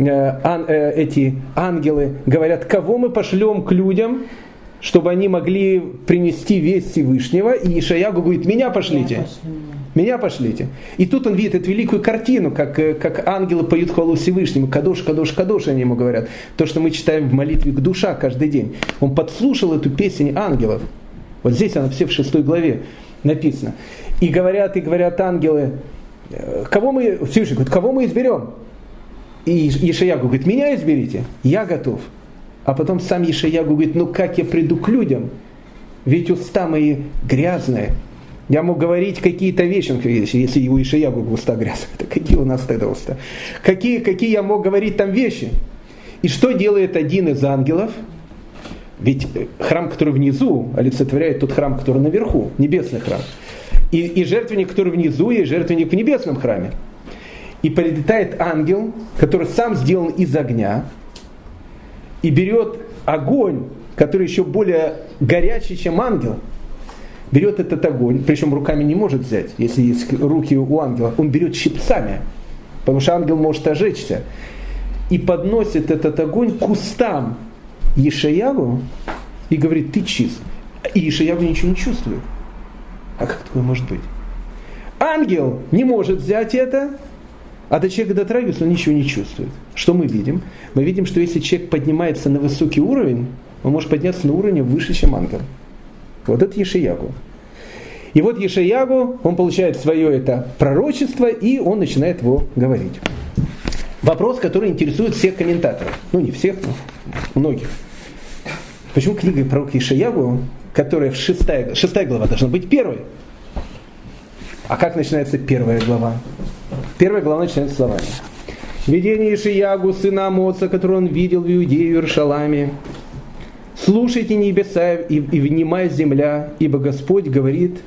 эти ангелы говорят, кого мы пошлем к людям, чтобы они могли принести весть Всевышнего. И Йешаяху говорит, меня пошлите. Меня пошлите. И тут он видит эту великую картину, как ангелы поют хвалу Всевышнему. Кадош, кадош, кадош, они ему говорят. То, что мы читаем в молитве к душа каждый день. Он подслушал эту песнь ангелов. Вот здесь она все в 6 главе написано. И говорят ангелы, Всевышний говорит, кого мы изберем? И Йешаяху говорит, меня изберите, я готов. А потом сам Йешаяху говорит, ну как я приду к людям? Ведь уста мои грязные. Я мог говорить какие-то вещи, если у Йешаяху уста грязные, то какие у нас тогда уста? Какие я мог говорить там вещи? И что делает один из ангелов? Ведь храм, который внизу, олицетворяет тот храм, который наверху, небесный храм. И жертвенник, который внизу, и жертвенник в небесном храме. И прилетает ангел, который сам сделан из огня, и берет огонь, который еще более горячий, чем ангел, берет этот огонь, причем руками не может взять, если есть руки у ангела, он берет щипцами, потому что ангел может ожечься, и подносит этот огонь к устам Йешаяху и говорит, ты чист. И Йешаяху ничего не чувствует. А как такое может быть? Ангел не может взять это, а до человека дотрагивается, он ничего не чувствует. Что мы видим? Мы видим, что если человек поднимается на высокий уровень, он может подняться на уровень выше, чем ангел. Вот это Йешаяху. И вот Йешаяху, он получает свое это пророчество, и он начинает его говорить. Вопрос, который интересует всех комментаторов. Ну, не всех, но многих. Почему книга пророка Йешаяху, которая в 6 глава должна быть первой? А как начинается 1 глава? 1 глава начинается словами. Видение Йешаяху, сына Амоца, которое он видел в Иудее и Иерушалайме. Слушайте небеса и внимай земля, ибо Господь говорит,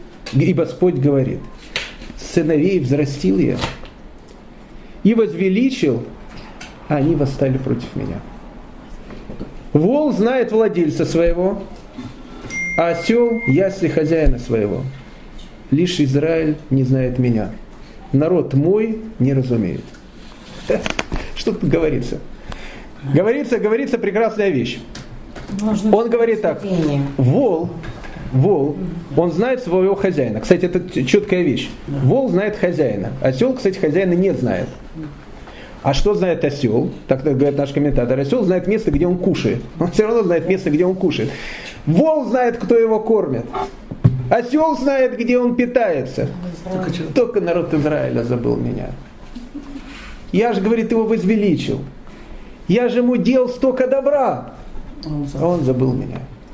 сыновей взрастил я и возвеличил, а они восстали против меня. Вол знает владельца своего, а осел ясли хозяина своего. Лишь Израиль не знает меня. Народ мой не разумеет. Что тут говорится? Говорится прекрасная вещь. Он говорит так, вол, он знает своего хозяина. Кстати, это четкая вещь. Вол знает хозяина. Осел, кстати, хозяина не знает. А что знает осел? Так говорит наш комментатор. Осел знает место, где он кушает. Он все равно знает место, где он кушает. Вол знает, кто его кормит. Осел знает, где он питается. Только народ Израиля забыл меня. Я же, говорит, его возвеличил. Я же ему делал столько добра. А он забыл меня.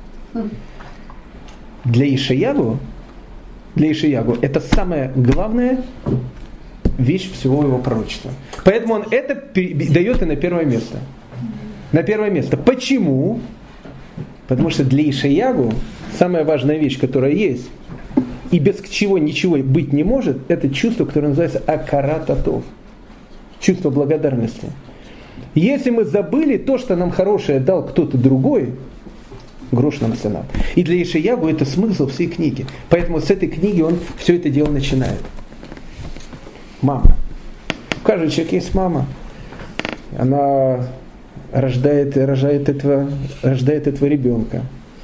Для Йешаяху это самая главная вещь всего его пророчества. Поэтому он это дает и на первое место. На первое место. Почему? Потому что для Йешаяху самая важная вещь, которая есть, и без чего ничего быть не может, это чувство, которое называется акарат атов. Чувство благодарности. Если мы забыли то, что нам хорошее дал кто-то другой, грош нам цена. И для Йешаяху это смысл всей книги. Поэтому с этой книги он все это дело начинает. Мама. У каждого человека есть мама. Она рождает этого ребенка.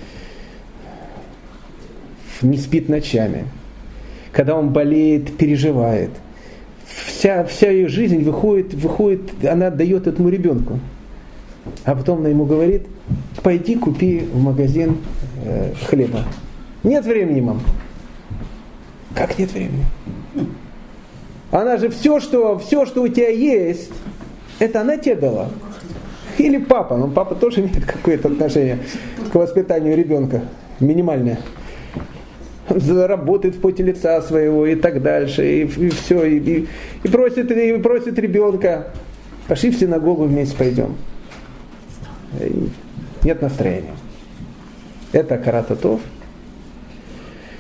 Не спит ночами. Когда он болеет, переживает. Вся ее жизнь выходит, она дает этому ребенку. А потом она ему говорит, пойди купи в магазин хлеба. Нет времени, мам. Как нет времени? Она же все, что у тебя есть, это она тебе дала. Или папа. Но папа тоже имеет какое-то отношение к воспитанию ребенка. Минимальное. Работает в поте лица своего и так дальше. И все. И просит ребенка, пошли в синагогу вместе пойдем. И нет настроения. Это акарат атов.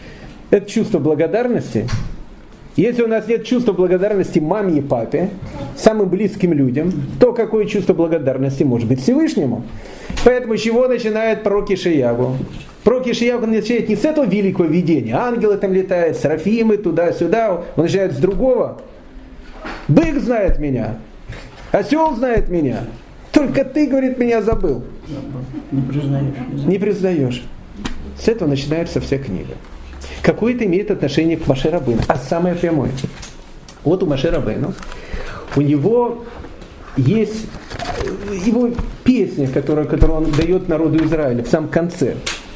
Это чувство благодарности. Если у нас нет чувства благодарности маме и папе, самым близким людям, то какое чувство благодарности может быть Всевышнему. Поэтому чего начинает пророк Ишайягу? Пророк Ишайягу начинает не с этого великого видения, ангелы там летают, серафимы туда-сюда, он начинает с другого. Бык знает меня, осел знает меня, только ты, говорит, меня забыл. Не признаешь. Не признаешь. С этого начинается вся книга. Какое это имеет отношение к Моше Рабейну? А самое прямое. Вот у Моше Рабейну, у него есть его песня, которую он дает народу Израиля в самом конце.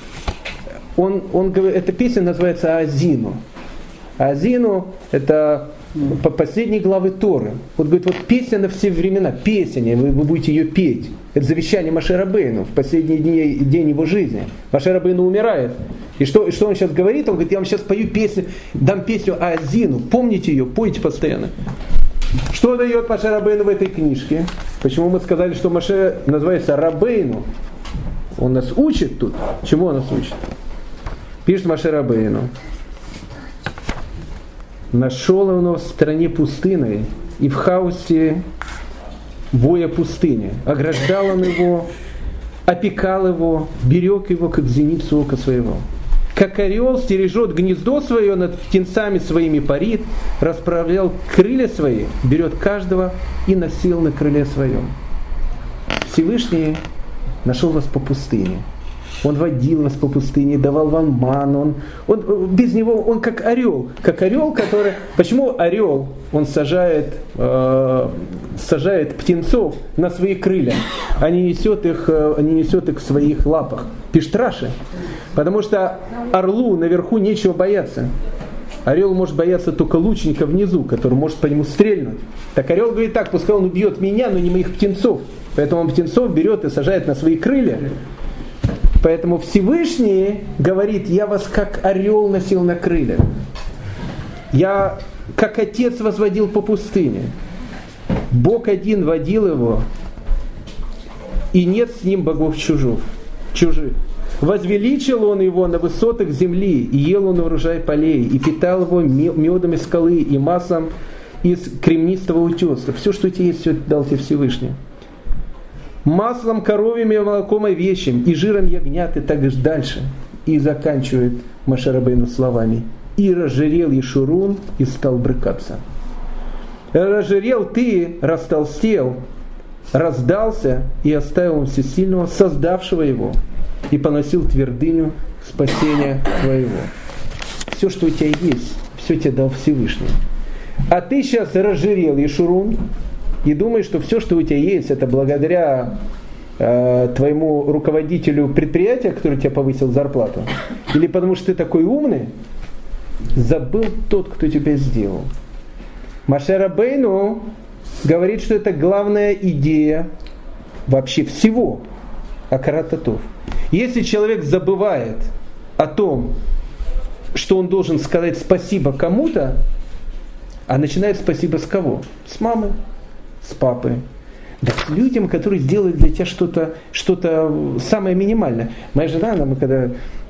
Эта песня называется Азину. Азину – это по последней главы Торы. Вот говорит, вот песня на все времена, песня, вы будете ее петь. Это завещание Моше Рабейну в последний день его жизни. Моше Рабейну умирает. И что он сейчас говорит? Он говорит, я вам сейчас пою песню, дам песню Азину. Помните ее, пойте постоянно. Что дает Моше Рабейну в этой книжке? Почему мы сказали, что Моше называется Рабейну? Он нас учит тут. Чему он нас учит? Пишет Моше Рабейну. Нашел он его в стране пустынной и в хаосе воя пустыни. Ограждал он его, опекал его, берег его, как зеницу ока своего. Как орел стережет гнездо свое, над птенцами своими парит, расправлял крылья свои, берет каждого и носил на крыле своем. Всевышний нашел вас по пустыне. Он водил вас по пустыне, давал вам ману. Он без него, он как орел, который... Почему орел, он сажает птенцов на свои крылья, а не несет их в своих лапах? Пишет Раши. Потому что орлу наверху нечего бояться. Орел может бояться только лучника внизу, который может по нему стрельнуть. Так орел говорит так, пускай он убьет меня, но не моих птенцов. Поэтому он птенцов берет и сажает на свои крылья. Поэтому Всевышний говорит, я вас как орел носил на крыльях. Я как отец возводил по пустыне. Бог один водил его, и нет с ним богов чужих. Возвеличил он его на высотах земли, и ел он урожай полей, и питал его медом из скалы, и маслом из кремнистого утеса. Все, что у тебя есть, все дал тебе Всевышний. Маслом коровьим и молоком овечьим, и жиром ягнят, и так и дальше. И заканчивает Моше Рабейну словами. И разжирел Ешурун, и стал брыкаться. Разжирел ты, растолстел, раздался, и оставил он всесильного, создавшего его, и поносил твердыню спасения твоего. Все, что у тебя есть, все тебе дал Всевышний. А ты сейчас разжирел Ешурун, и думаешь, что все, что у тебя есть, это благодаря твоему руководителю предприятия, который тебе повысил зарплату, или потому что ты такой умный, забыл тот, кто тебя сделал. Моше Рабейну говорит, что это главная идея вообще всего Акарат Татов. Если человек забывает о том, что он должен сказать спасибо кому-то, а начинает спасибо с кого? С мамы, с папы. Да, с людям, которые сделали для тебя что-то самое минимальное. Моя жена, мы когда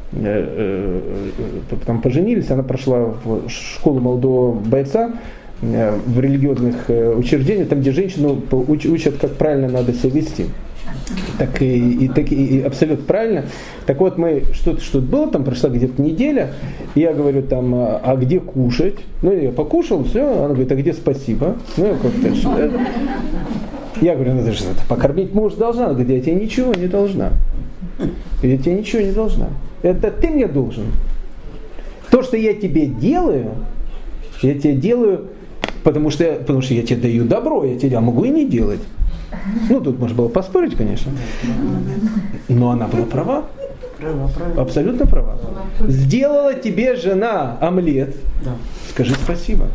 там поженились, она прошла в школу молодого бойца в религиозных учреждениях, там, где женщину учат, как правильно надо себя вести. Так и абсолютно правильно. Так вот, мы что-то было, там прошла где-то неделя, и я говорю там, а где кушать? Ну, я покушал, все, она говорит, а где спасибо? Ну, я как-то... Я говорю, ну, ты же покормить муж должна. Она говорит, я тебе ничего не должна. Я тебе ничего не должна. Это ты мне должен. То, что я тебе делаю, потому что я тебе даю добро, я тебе могу и не делать. Ну, тут можно было поспорить, конечно. Но она была права. Абсолютно права. Сделала тебе жена омлет. Скажи спасибо.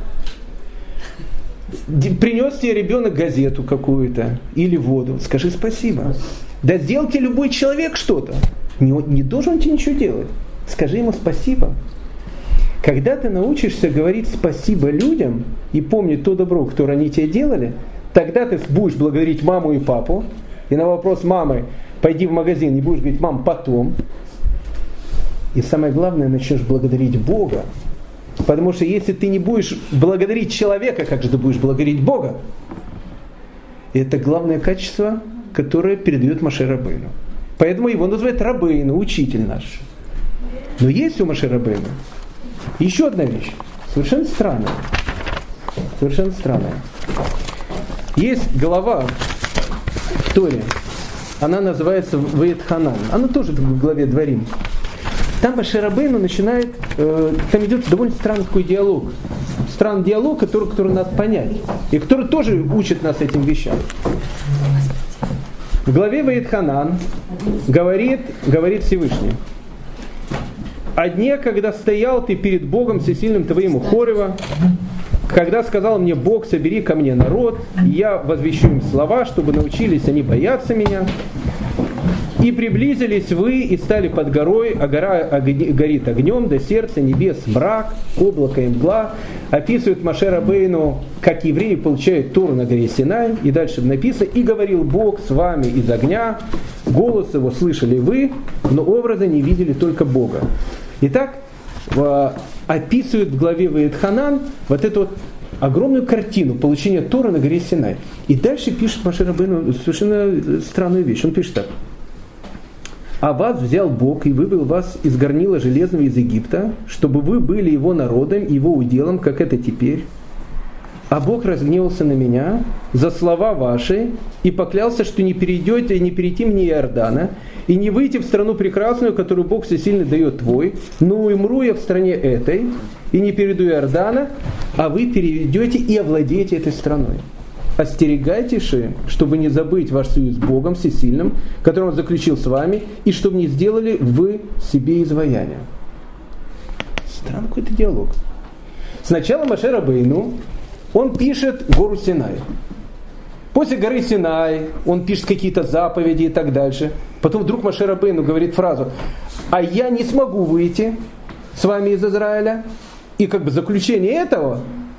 Принес тебе ребенок газету какую-то или воду. Скажи спасибо. Да сделал тебе любой человек что-то. Не должен тебе ничего делать. Скажи ему спасибо. Когда ты научишься говорить спасибо людям и помнить то добро, которое они тебе делали, тогда ты будешь благодарить маму и папу. И на вопрос мамы, пойди в магазин, не будешь говорить, мам, потом. И самое главное, начнешь благодарить Бога. Потому что если ты не будешь благодарить человека, как же ты будешь благодарить Бога? И это главное качество, которое передает Моше Рабейну. Поэтому его называют Рабейну, учитель наш. Но есть у Моше Рабейну еще одна вещь, совершенно странная. Совершенно странная. Есть глава в Торе, она называется Ваэтханан. Она тоже в главе Дворим. Там Моше Рабейну начинает, там идет довольно странный такой диалог. Странный диалог, который надо понять. И который тоже учит нас этим вещам. В главе Ваэтханан говорит Всевышний: «О дне, когда стоял ты перед Богом всесильным твоим у Хорева, когда сказал мне Бог, собери ко мне народ, и я возвещу им слова, чтобы научились они бояться меня. И приблизились вы, и стали под горой, а гора горит огнем, до сердца небес мрак, облако и мгла». Описывает Моше Рабейну, как евреи получают Тору на горе Синай, и дальше написано: «И говорил Бог с вами из огня, голос его слышали вы, но образа не видели только Бога». Итак, описывает в главе Ваэтханан вот эту вот огромную картину получения Торы на горе Синай. И дальше пишет Моше Рабейну совершенно странную вещь. Он пишет так: «А вас взял Бог и вывел вас из горнила железного из Египта, чтобы вы были его народом, его уделом, как это теперь. А Бог разгневался на меня за слова ваши и поклялся, что не перейдете, не перейти мне Иордана, и не выйти в страну прекрасную, которую Бог всесильно дает твой, но умру я в стране этой, и не перейду Иордана, а вы перейдете и овладеете этой страной. Остерегайтесь же, чтобы не забыть ваш союз с Богом всесильным, который Он заключил с вами, и чтобы не сделали вы себе изваяние». Странный какой-то диалог. Сначала Моше Рабейну, он пишет гору Синай. После горы Синай он пишет какие-то заповеди и так дальше. Потом вдруг Моше Рабейну говорит фразу: «А я не смогу выйти с вами из Израиля». И как бы заключение этого: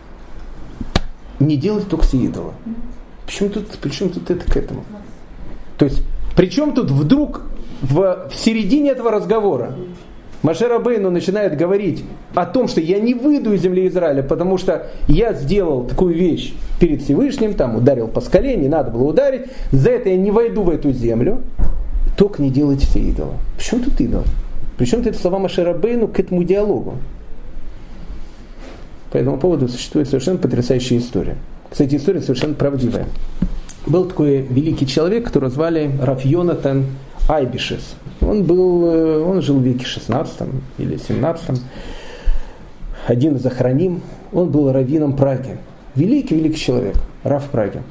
не делать только с идола. Причем тут это к этому? То есть, причем тут вдруг в середине этого разговора Моше Рабейну начинает говорить о том, что я не выйду из земли Израиля, потому что я сделал такую вещь перед Всевышним, там ударил по скале, не надо было ударить, за это я не войду в эту землю, только не делайте все идола. Причем тут идол? Причем тут слова Моше Рабейну к этому диалогу? По этому поводу существует совершенно потрясающая история. Кстати, история совершенно правдивая. Был такой великий человек, которого звали Рав Йонатан Айбишес. Он жил в веке 16 или 17. Один из охраним. Он был раввином Праги. Великий человек, рав Праги.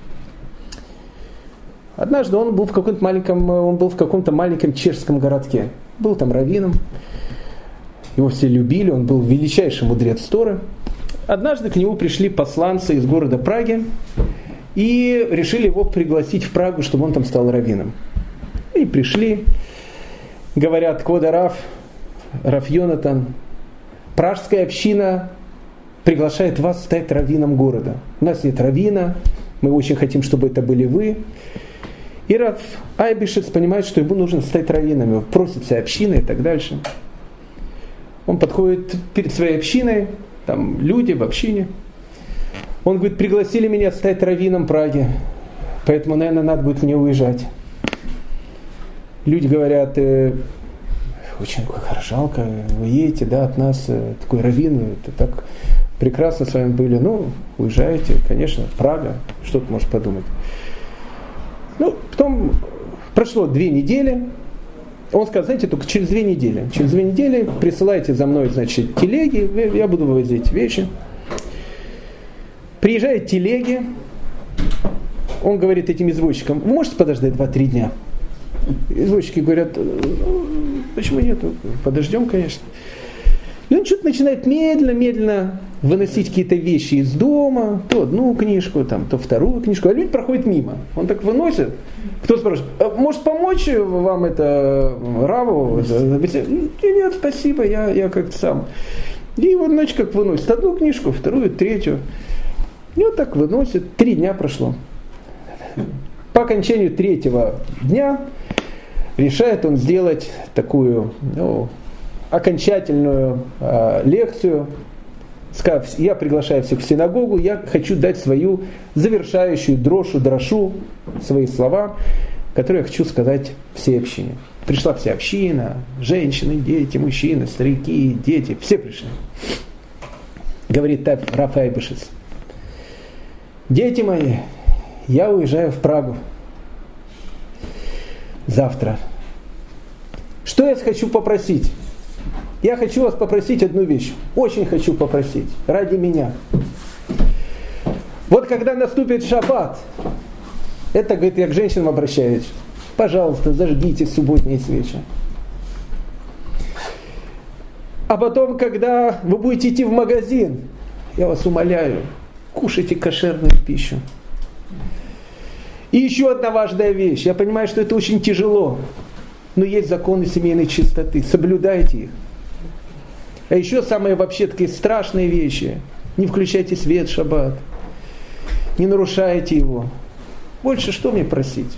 Однажды он был в каком-то маленьком чешском городке. Был там раввином. Его все любили, он был величайший мудрец Торы. Однажды к нему пришли посланцы из города Праги и решили его пригласить в Прагу, чтобы он там стал раввином. И пришли, говорят: «Квода Рав Йонатан, пражская община приглашает вас стать раввином города. У нас нет раввина, мы очень хотим, чтобы это были вы». И Рав Айбишес понимает, что ему нужно стать раввином, просит вся община и так дальше. Он подходит перед своей общиной, там люди в общине. Он говорит: «Пригласили меня стать раввином Праги, поэтому, наверное, надо будет мне уезжать». Люди говорят: «Очень жалко, вы едете, да, от нас такой раввин, это так прекрасно с вами были, ну, уезжаете, конечно, Прага, что ты можешь подумать». Ну, потом прошло 2 недели. Он сказал: «Знаете, только через 2 недели. Через 2 недели присылайте за мной, значит, телеги, я буду вывозить вещи». Приезжают телеги. Он говорит этим извозчикам: «Вы можете подождать 2-3 дня?» Извозчики говорят: «Почему нет? Подождем, конечно». И он что-то начинает медленно выносить какие-то вещи из дома, то одну книжку, то вторую книжку, а люди проходят мимо. Он так выносит. Кто спрашивает: «Может помочь вам это Раву?» «Нет, спасибо, я как-то сам». И вот, значит, как выносит одну книжку, вторую, третью. И вот так выносит. 3 дня прошло. По окончанию 3-го дня решает он сделать такую окончательную лекцию сказав, я приглашаю всех в синагогу, я хочу дать свою завершающую дрошу, свои слова, которые я хочу сказать всей общине. Пришла вся община, женщины, дети, мужчины, старики, дети, все пришли. Говорит Рав Айбешес: дети мои, я уезжаю в Прагу завтра. Что я хочу попросить? Я хочу вас попросить одну вещь. Очень хочу попросить. Ради меня. Вот когда наступит шаббат, это, говорит, я к женщинам обращаюсь. Пожалуйста, зажгите субботние свечи. А потом, когда вы будете идти в магазин, я вас умоляю, кушайте кошерную пищу. И еще одна важная вещь. Я понимаю, что это очень тяжело, но есть законы семейной чистоты. Соблюдайте их. А еще самые вообще такие страшные вещи. Не включайте свет в шаббат. Не нарушайте его. Больше что мне просить?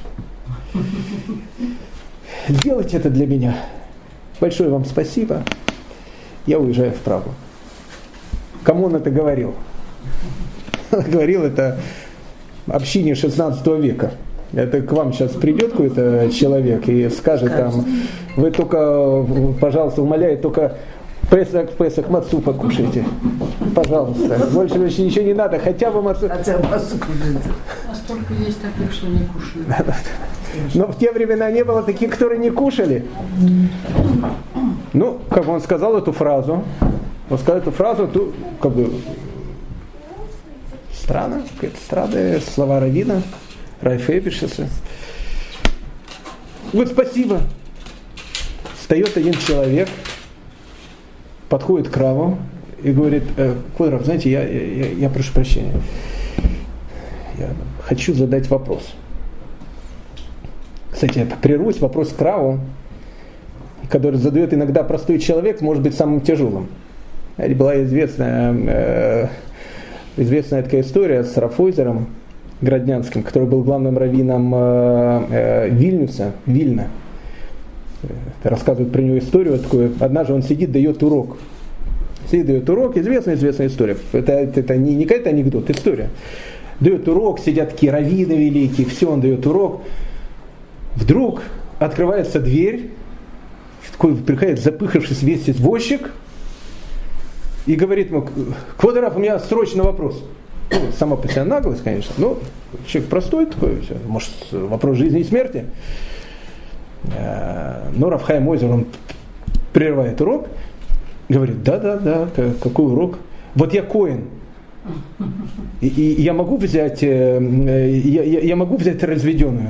Сделайте это для меня. Большое вам спасибо. Я уезжаю в Прагу. Кому он это говорил? Он говорил это общине 16 века. Это к вам сейчас придет какой-то человек и скажет там, вы только, пожалуйста, умоляю, только в Песах мацу покушайте. Пожалуйста. Больше ничего не надо, хотя бы мацу. Хотя бы мацу кушайте. А столько есть таких, что не кушают. Но в те времена не было таких, которые не кушали. Ну, как он сказал эту фразу, то как бы странные слова раввина, Рав Айбешеса. Вот спасибо. Встает один человек, подходит к Раву и говорит: Кводрав, знаете, я прошу прощения, я хочу задать вопрос. Кстати, я прервусь, вопрос к Раву, который задает иногда простой человек, может быть самым тяжелым. Это была известная такая история с Рафойзером Граднянским, который был главным раввином Вильна. Рассказывают про него историю такую. Однажды он сидит, дает урок. Известная история. Это не какой-то анекдот, история. Дает урок, сидят такие раввины великие, все, он дает урок. Вдруг открывается дверь, такой приходит запыхавшись весь извозчик и говорит ему: Кводрав, у меня срочный вопрос. Ну, сама по себе наглость, конечно, но человек простой такой, может, вопрос жизни и смерти. Но Рав Хаим Ойзер, он прерывает урок, говорит: да, какой урок? Вот я коэн, и я могу взять разведенную.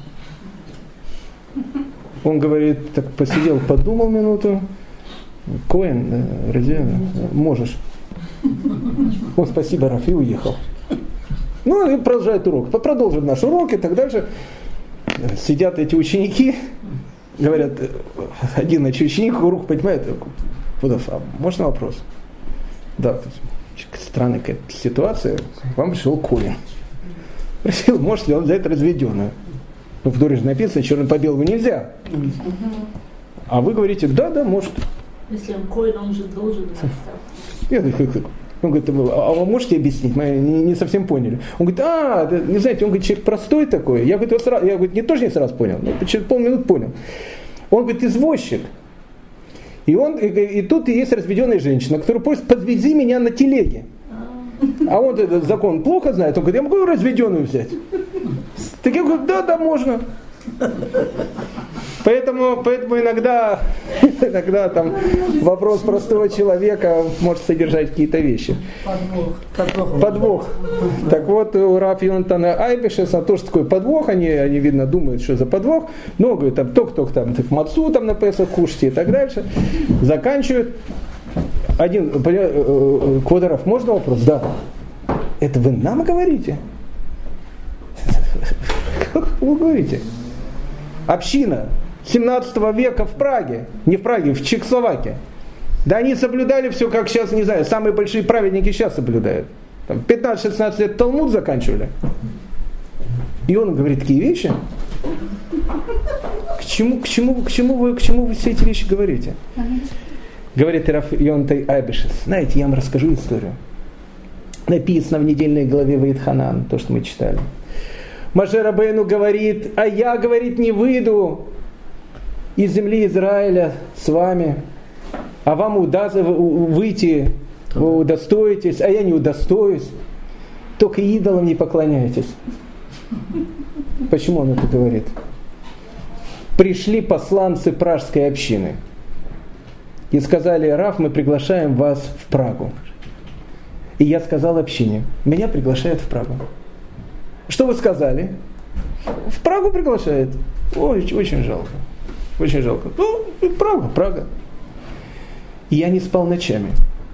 Он говорит, так посидел, подумал минуту: коэн, разведенную, можешь. Он: спасибо, Раф, и уехал. Ну и продолжает урок. Продолжим наш урок и так дальше. Сидят эти ученики, говорят, один ученик руку поднимает: а можно вопрос? Да, странная какая-то ситуация. К вам пришел коэн. Спросил, может ли он взять разведенную. Ну, в Торе же написано, черный по белому нельзя. А вы говорите: да, может. Если он коэн, он же должен остаться. Он говорит: а вы можете объяснить? Мы не совсем поняли. Он говорит: не знаете, он говорит, человек простой такой. Я тоже не сразу понял, но через полминуты понял. Он говорит: извозчик. И тут есть разведенная женщина, которая просит: подвези меня на телеге. А он этот закон плохо знает. Он говорит: я могу разведенную взять? Так я говорю: да, можно. Поэтому иногда там вопрос простого человека может содержать какие-то вещи. Подвох. Так вот, у Рав Йонатана Айбешеса тоже такой подвох, они видно думают, что за подвох. Но говорит, там ток-ток, там мацу там на Песах кушайте и так дальше. Заканчивают. Один, Кводрав, можно вопрос? Да. Это вы нам говорите? Как вы говорите? Община 17 века в Праге, не в Праге, в Чехословакии. Да они соблюдали все, как сейчас, не знаю, самые большие праведники сейчас соблюдают. Там 15-16 лет Талмуд заканчивали. И он говорит такие вещи. К чему вы все эти вещи говорите? Говорит Рав Йонтай Айбешес. Знаете, я вам расскажу историю. Написано в недельной главе Ваидханан, то, что мы читали. Моше Рабейну говорит, а я, говорит, не выйду из земли Израиля с вами, а вам удастся выйти, вы удостоитесь, а я не удостоюсь. Только идолам не поклоняйтесь. Почему он это говорит? Пришли посланцы пражской общины и сказали: Рав, мы приглашаем вас в Прагу. И я сказал общине: меня приглашают в Прагу. Что вы сказали? В Прагу приглашают. Ой, очень жалко. Очень жалко. Ну, Прага. И я не спал ночами.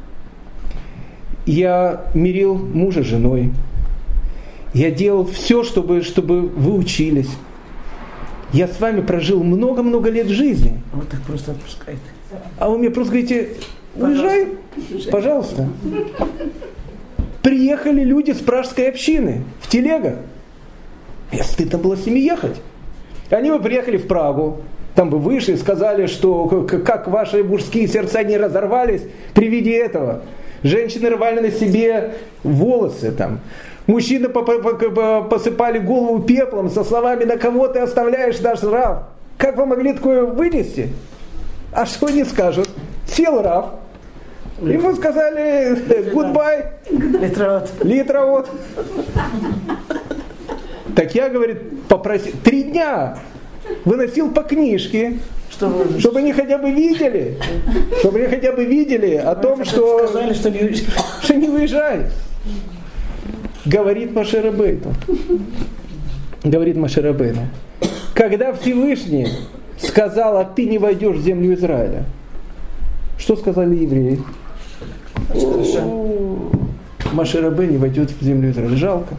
Я мирил мужа с женой. Я делал все, чтобы вы учились. Я с вами прожил много-много лет жизни. Вот так просто отпускает. А вы мне просто говорите: уезжай, пожалуйста. Приехали люди с пражской общины в телегах. Мне стыдно было с ними ехать. Они бы приехали в Прагу, там бы вышли, сказали, что как ваши мужские сердца не разорвались при виде этого. Женщины рвали на себе волосы там. Мужчины посыпали голову пеплом со словами: на кого ты оставляешь наш Рав? Как вы могли такое вынести? А что они скажут? Сел Рав. Ему сказали: goodbye. Литровод. Так я, говорит, попросил 3 дня выносил по книжке, чтобы они хотя бы видели. Чтобы они хотя бы видели о том, что сказали, что не уезжай. Говорит Моше Рабейну. Говорит Моше Рабейну. Когда Всевышний сказал: а ты не войдешь в землю Израиля, что сказали евреи? Моше Рабейну не войдет в землю Израиля. Жалко.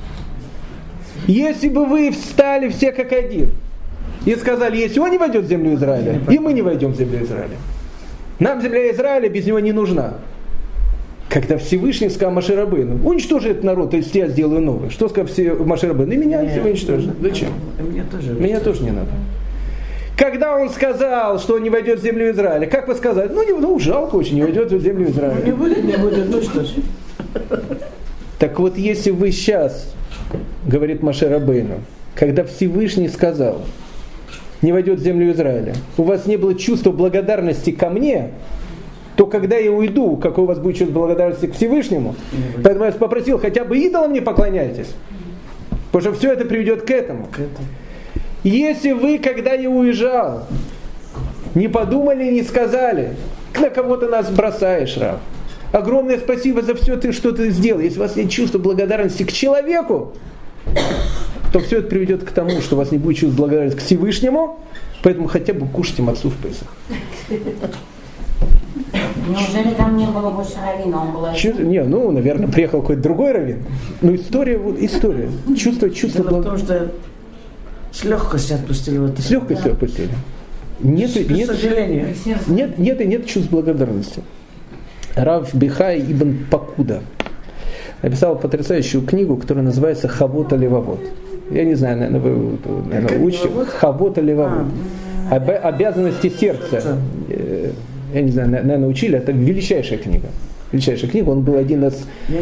Если бы вы встали все как один и сказали: если он не войдет в землю Израиля, и мы не войдем в землю Израиля. Нам земля Израиля без него не нужна. Когда Всевышний сказал Моше Рабейну: уничтожи этот народ, то есть я сделаю новый. Что сказал Моше Рабейну? И меня всего уничтожит. Зачем? Меня тоже не надо. Когда он сказал, что он не войдет в землю Израиля, как вы сказали? Ну жалко очень, не войдет в землю Израиля. Не будет, ну что ж. Так вот, если вы сейчас, говорит Моше Рабейну, когда Всевышний сказал: не войдет в землю Израиля, у вас не было чувства благодарности ко мне, то когда я уйду, какое у вас будет чувство благодарности к Всевышнему? Поэтому я вас попросил: хотя бы идолам не поклоняйтесь. Потому что все это приведет к этому. Если вы, когда я уезжал, не подумали, не сказали: на кого ты нас бросаешь, Рав? Огромное спасибо за все, что ты сделал. Если у вас нет чувства благодарности к человеку, то все это приведет к тому, что у вас не будет чувства благодарности к Всевышнему, поэтому хотя бы кушайте мацу в Песах. Неужели там не было больше раввина? Он был наверное, приехал какой-то другой раввин. Но история. Чувство Дело в том, что с легкостью отпустили. С легкостью отпустили. Нет чувств благодарности. Рав Бихай ибн Пакуда написал потрясающую книгу, которая называется «Хавот алевавот». Я не знаю, наверное, вы учите. «Хавот алевавот». Обязанности сердца. Я не знаю, наверное, учили. Это величайшая книга. Он был один из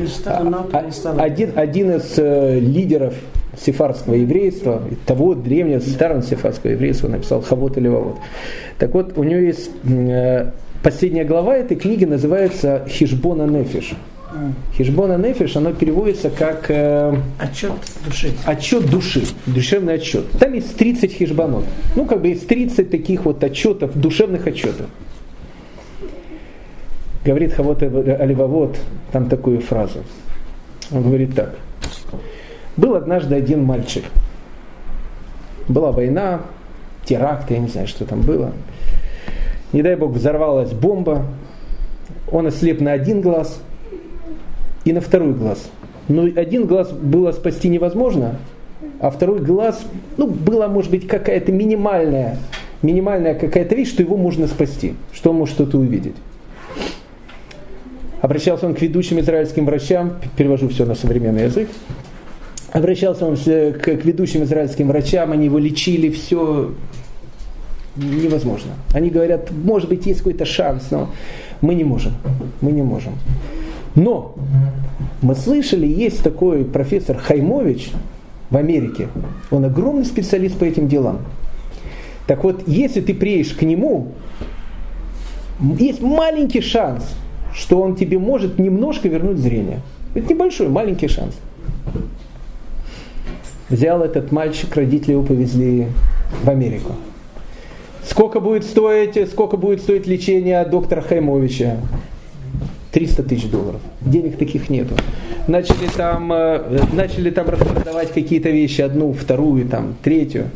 лидеров сефардского еврейства, того древнего старого сефардского еврейства, написал «Хавот алевавот». Так вот, у него есть последняя глава этой книги, называется «Хишбон а-нефеш». Хишбон а-нефеш, оно переводится как отчет души, душевный отчет. Там есть 30 хишбонот. Есть 30 таких вот отчетов, душевных отчетов. Говорит Хавот алевавот там такую фразу. Он говорит так. Был однажды один мальчик. Была война, теракт, я не знаю, что там было. Не дай бог, взорвалась бомба. Он ослеп на один глаз и на второй глаз. Но один глаз было спасти невозможно, а второй глаз, была, может быть, какая-то минимальная какая-то вещь, что его можно спасти, что он может что-то увидеть. Обращался он к ведущим израильским врачам, перевожу все на современный язык. Обращался он к ведущим израильским врачам, они его лечили, все. невозможно. Они говорят, может быть, есть какой-то шанс, но мы не можем. Мы не можем. Но мы слышали, есть такой профессор Хаймович в Америке. Он огромный специалист по этим делам. Так вот, если ты приедешь к нему, есть маленький шанс, что он тебе может немножко вернуть зрение. Это небольшой, маленький шанс. Взял этот мальчик, родители его повезли в Америку. Сколько будет стоить лечение доктора Хаймовича? $300 тысяч. Денег таких нету. Начали там распродавать какие-то вещи, одну, вторую, там, третью.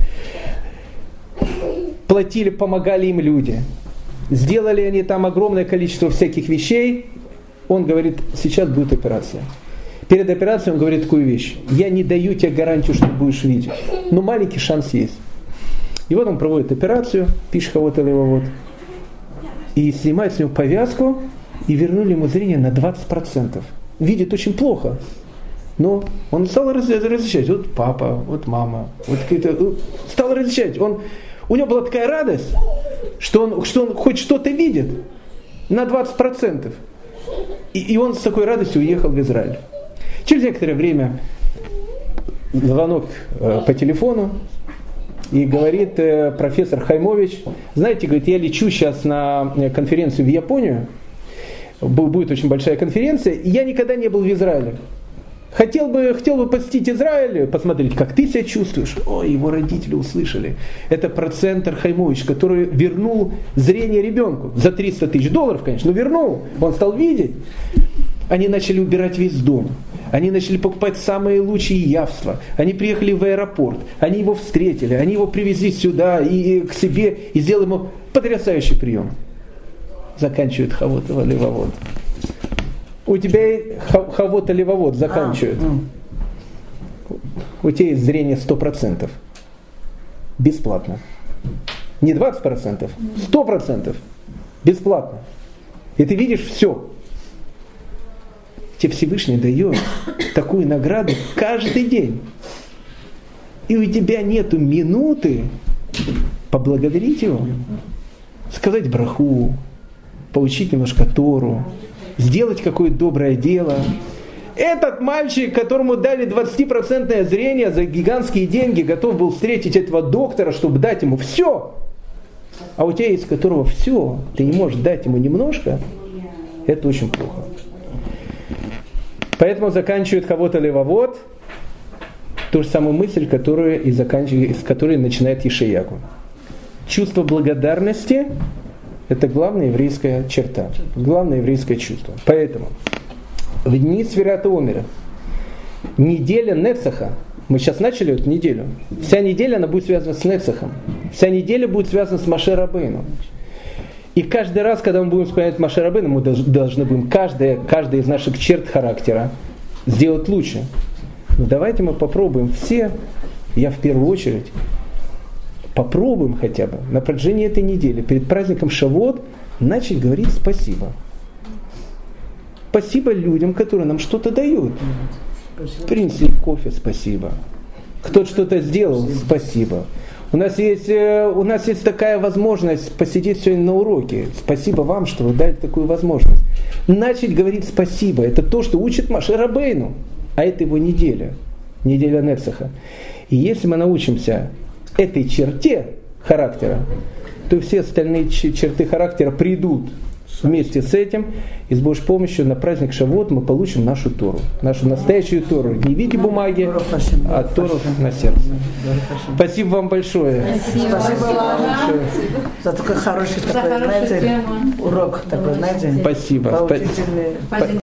Платили, помогали им люди. Сделали они там огромное количество всяких вещей. Он говорит, сейчас будет операция. Перед операцией он говорит такую вещь. Я не даю тебе гарантию, что будешь видеть. Но маленький шанс есть. И вот он проводит операцию, пишет кого-то левовод. И снимает с него повязку. И вернули ему зрение на 20%. Видит очень плохо. Но он стал различать. Вот папа, вот мама. Вот стал различать. У него была такая радость, что он хоть что-то видит на 20%. И он с такой радостью уехал в Израиль. Через некоторое время звонок по телефону, и говорит профессор Хаймович, знаете, говорит, я лечу сейчас на конференцию в Японию, будет очень большая конференция, и я никогда не был в Израиле. Хотел бы посетить Израиль, посмотреть, как ты себя чувствуешь. Ой, его родители услышали. Это процентер Хаймович, который вернул зрение ребенку. За $300 тысяч, конечно, но вернул. Он стал видеть. Они начали убирать весь дом. Они начали покупать самые лучшие явства. Они приехали в аэропорт. Они его встретили. Они его привезли сюда и к себе. И сделали ему потрясающий прием. Заканчивает Хавот Левовод. У тебя Хавот Левовод заканчивает. У тебя есть зрение 100%. Бесплатно. Не 20%, 100%. Бесплатно. И ты видишь все. Тебе Всевышний дает такую награду каждый день. И у тебя нету минуты поблагодарить его, сказать браху, поучить немножко Тору, сделать какое-то доброе дело. Этот мальчик, которому дали 20% зрение за гигантские деньги, готов был встретить этого доктора, чтобы дать ему все. А у тебя есть которого все, ты не можешь дать ему немножко, это очень плохо. Поэтому заканчивает Хавот Левовод ту же самую мысль, с которой начинает Ешаяху. Чувство благодарности – это главная еврейская черта, главное еврейское чувство. Поэтому в дни Сфират Омера, неделя Нецаха, мы сейчас начали эту неделю, вся неделя она будет связана с Нецахом, вся неделя будет связана с Моше Рабейну. И каждый раз, когда мы будем вспоминать Моше Рабейну, мы должны будем каждая из наших черт характера сделать лучше. Но давайте мы попробуем все, я в первую очередь, попробуем хотя бы на протяжении этой недели, перед праздником Шавуот, начать говорить спасибо. Спасибо людям, которые нам что-то дают. Принесли кофе, спасибо. Кто-то что-то сделал, спасибо. У нас есть такая возможность посидеть сегодня на уроке. Спасибо вам, что вы дали такую возможность. Начать говорить спасибо. Это то, что учит Моше Рабейну. А это его неделя. Неделя Нецаха. И если мы научимся этой черте характера, то все остальные черты характера придут вместе с этим. И с Божьей помощью на праздник Шавуот мы получим нашу Тору. Нашу настоящую Тору. Не в виде бумаги, а Тору на сердце. Спасибо вам большое. Спасибо вам большое. За такой хороший такой, знаете, урок такой, знаете. Спасибо. Поучительный.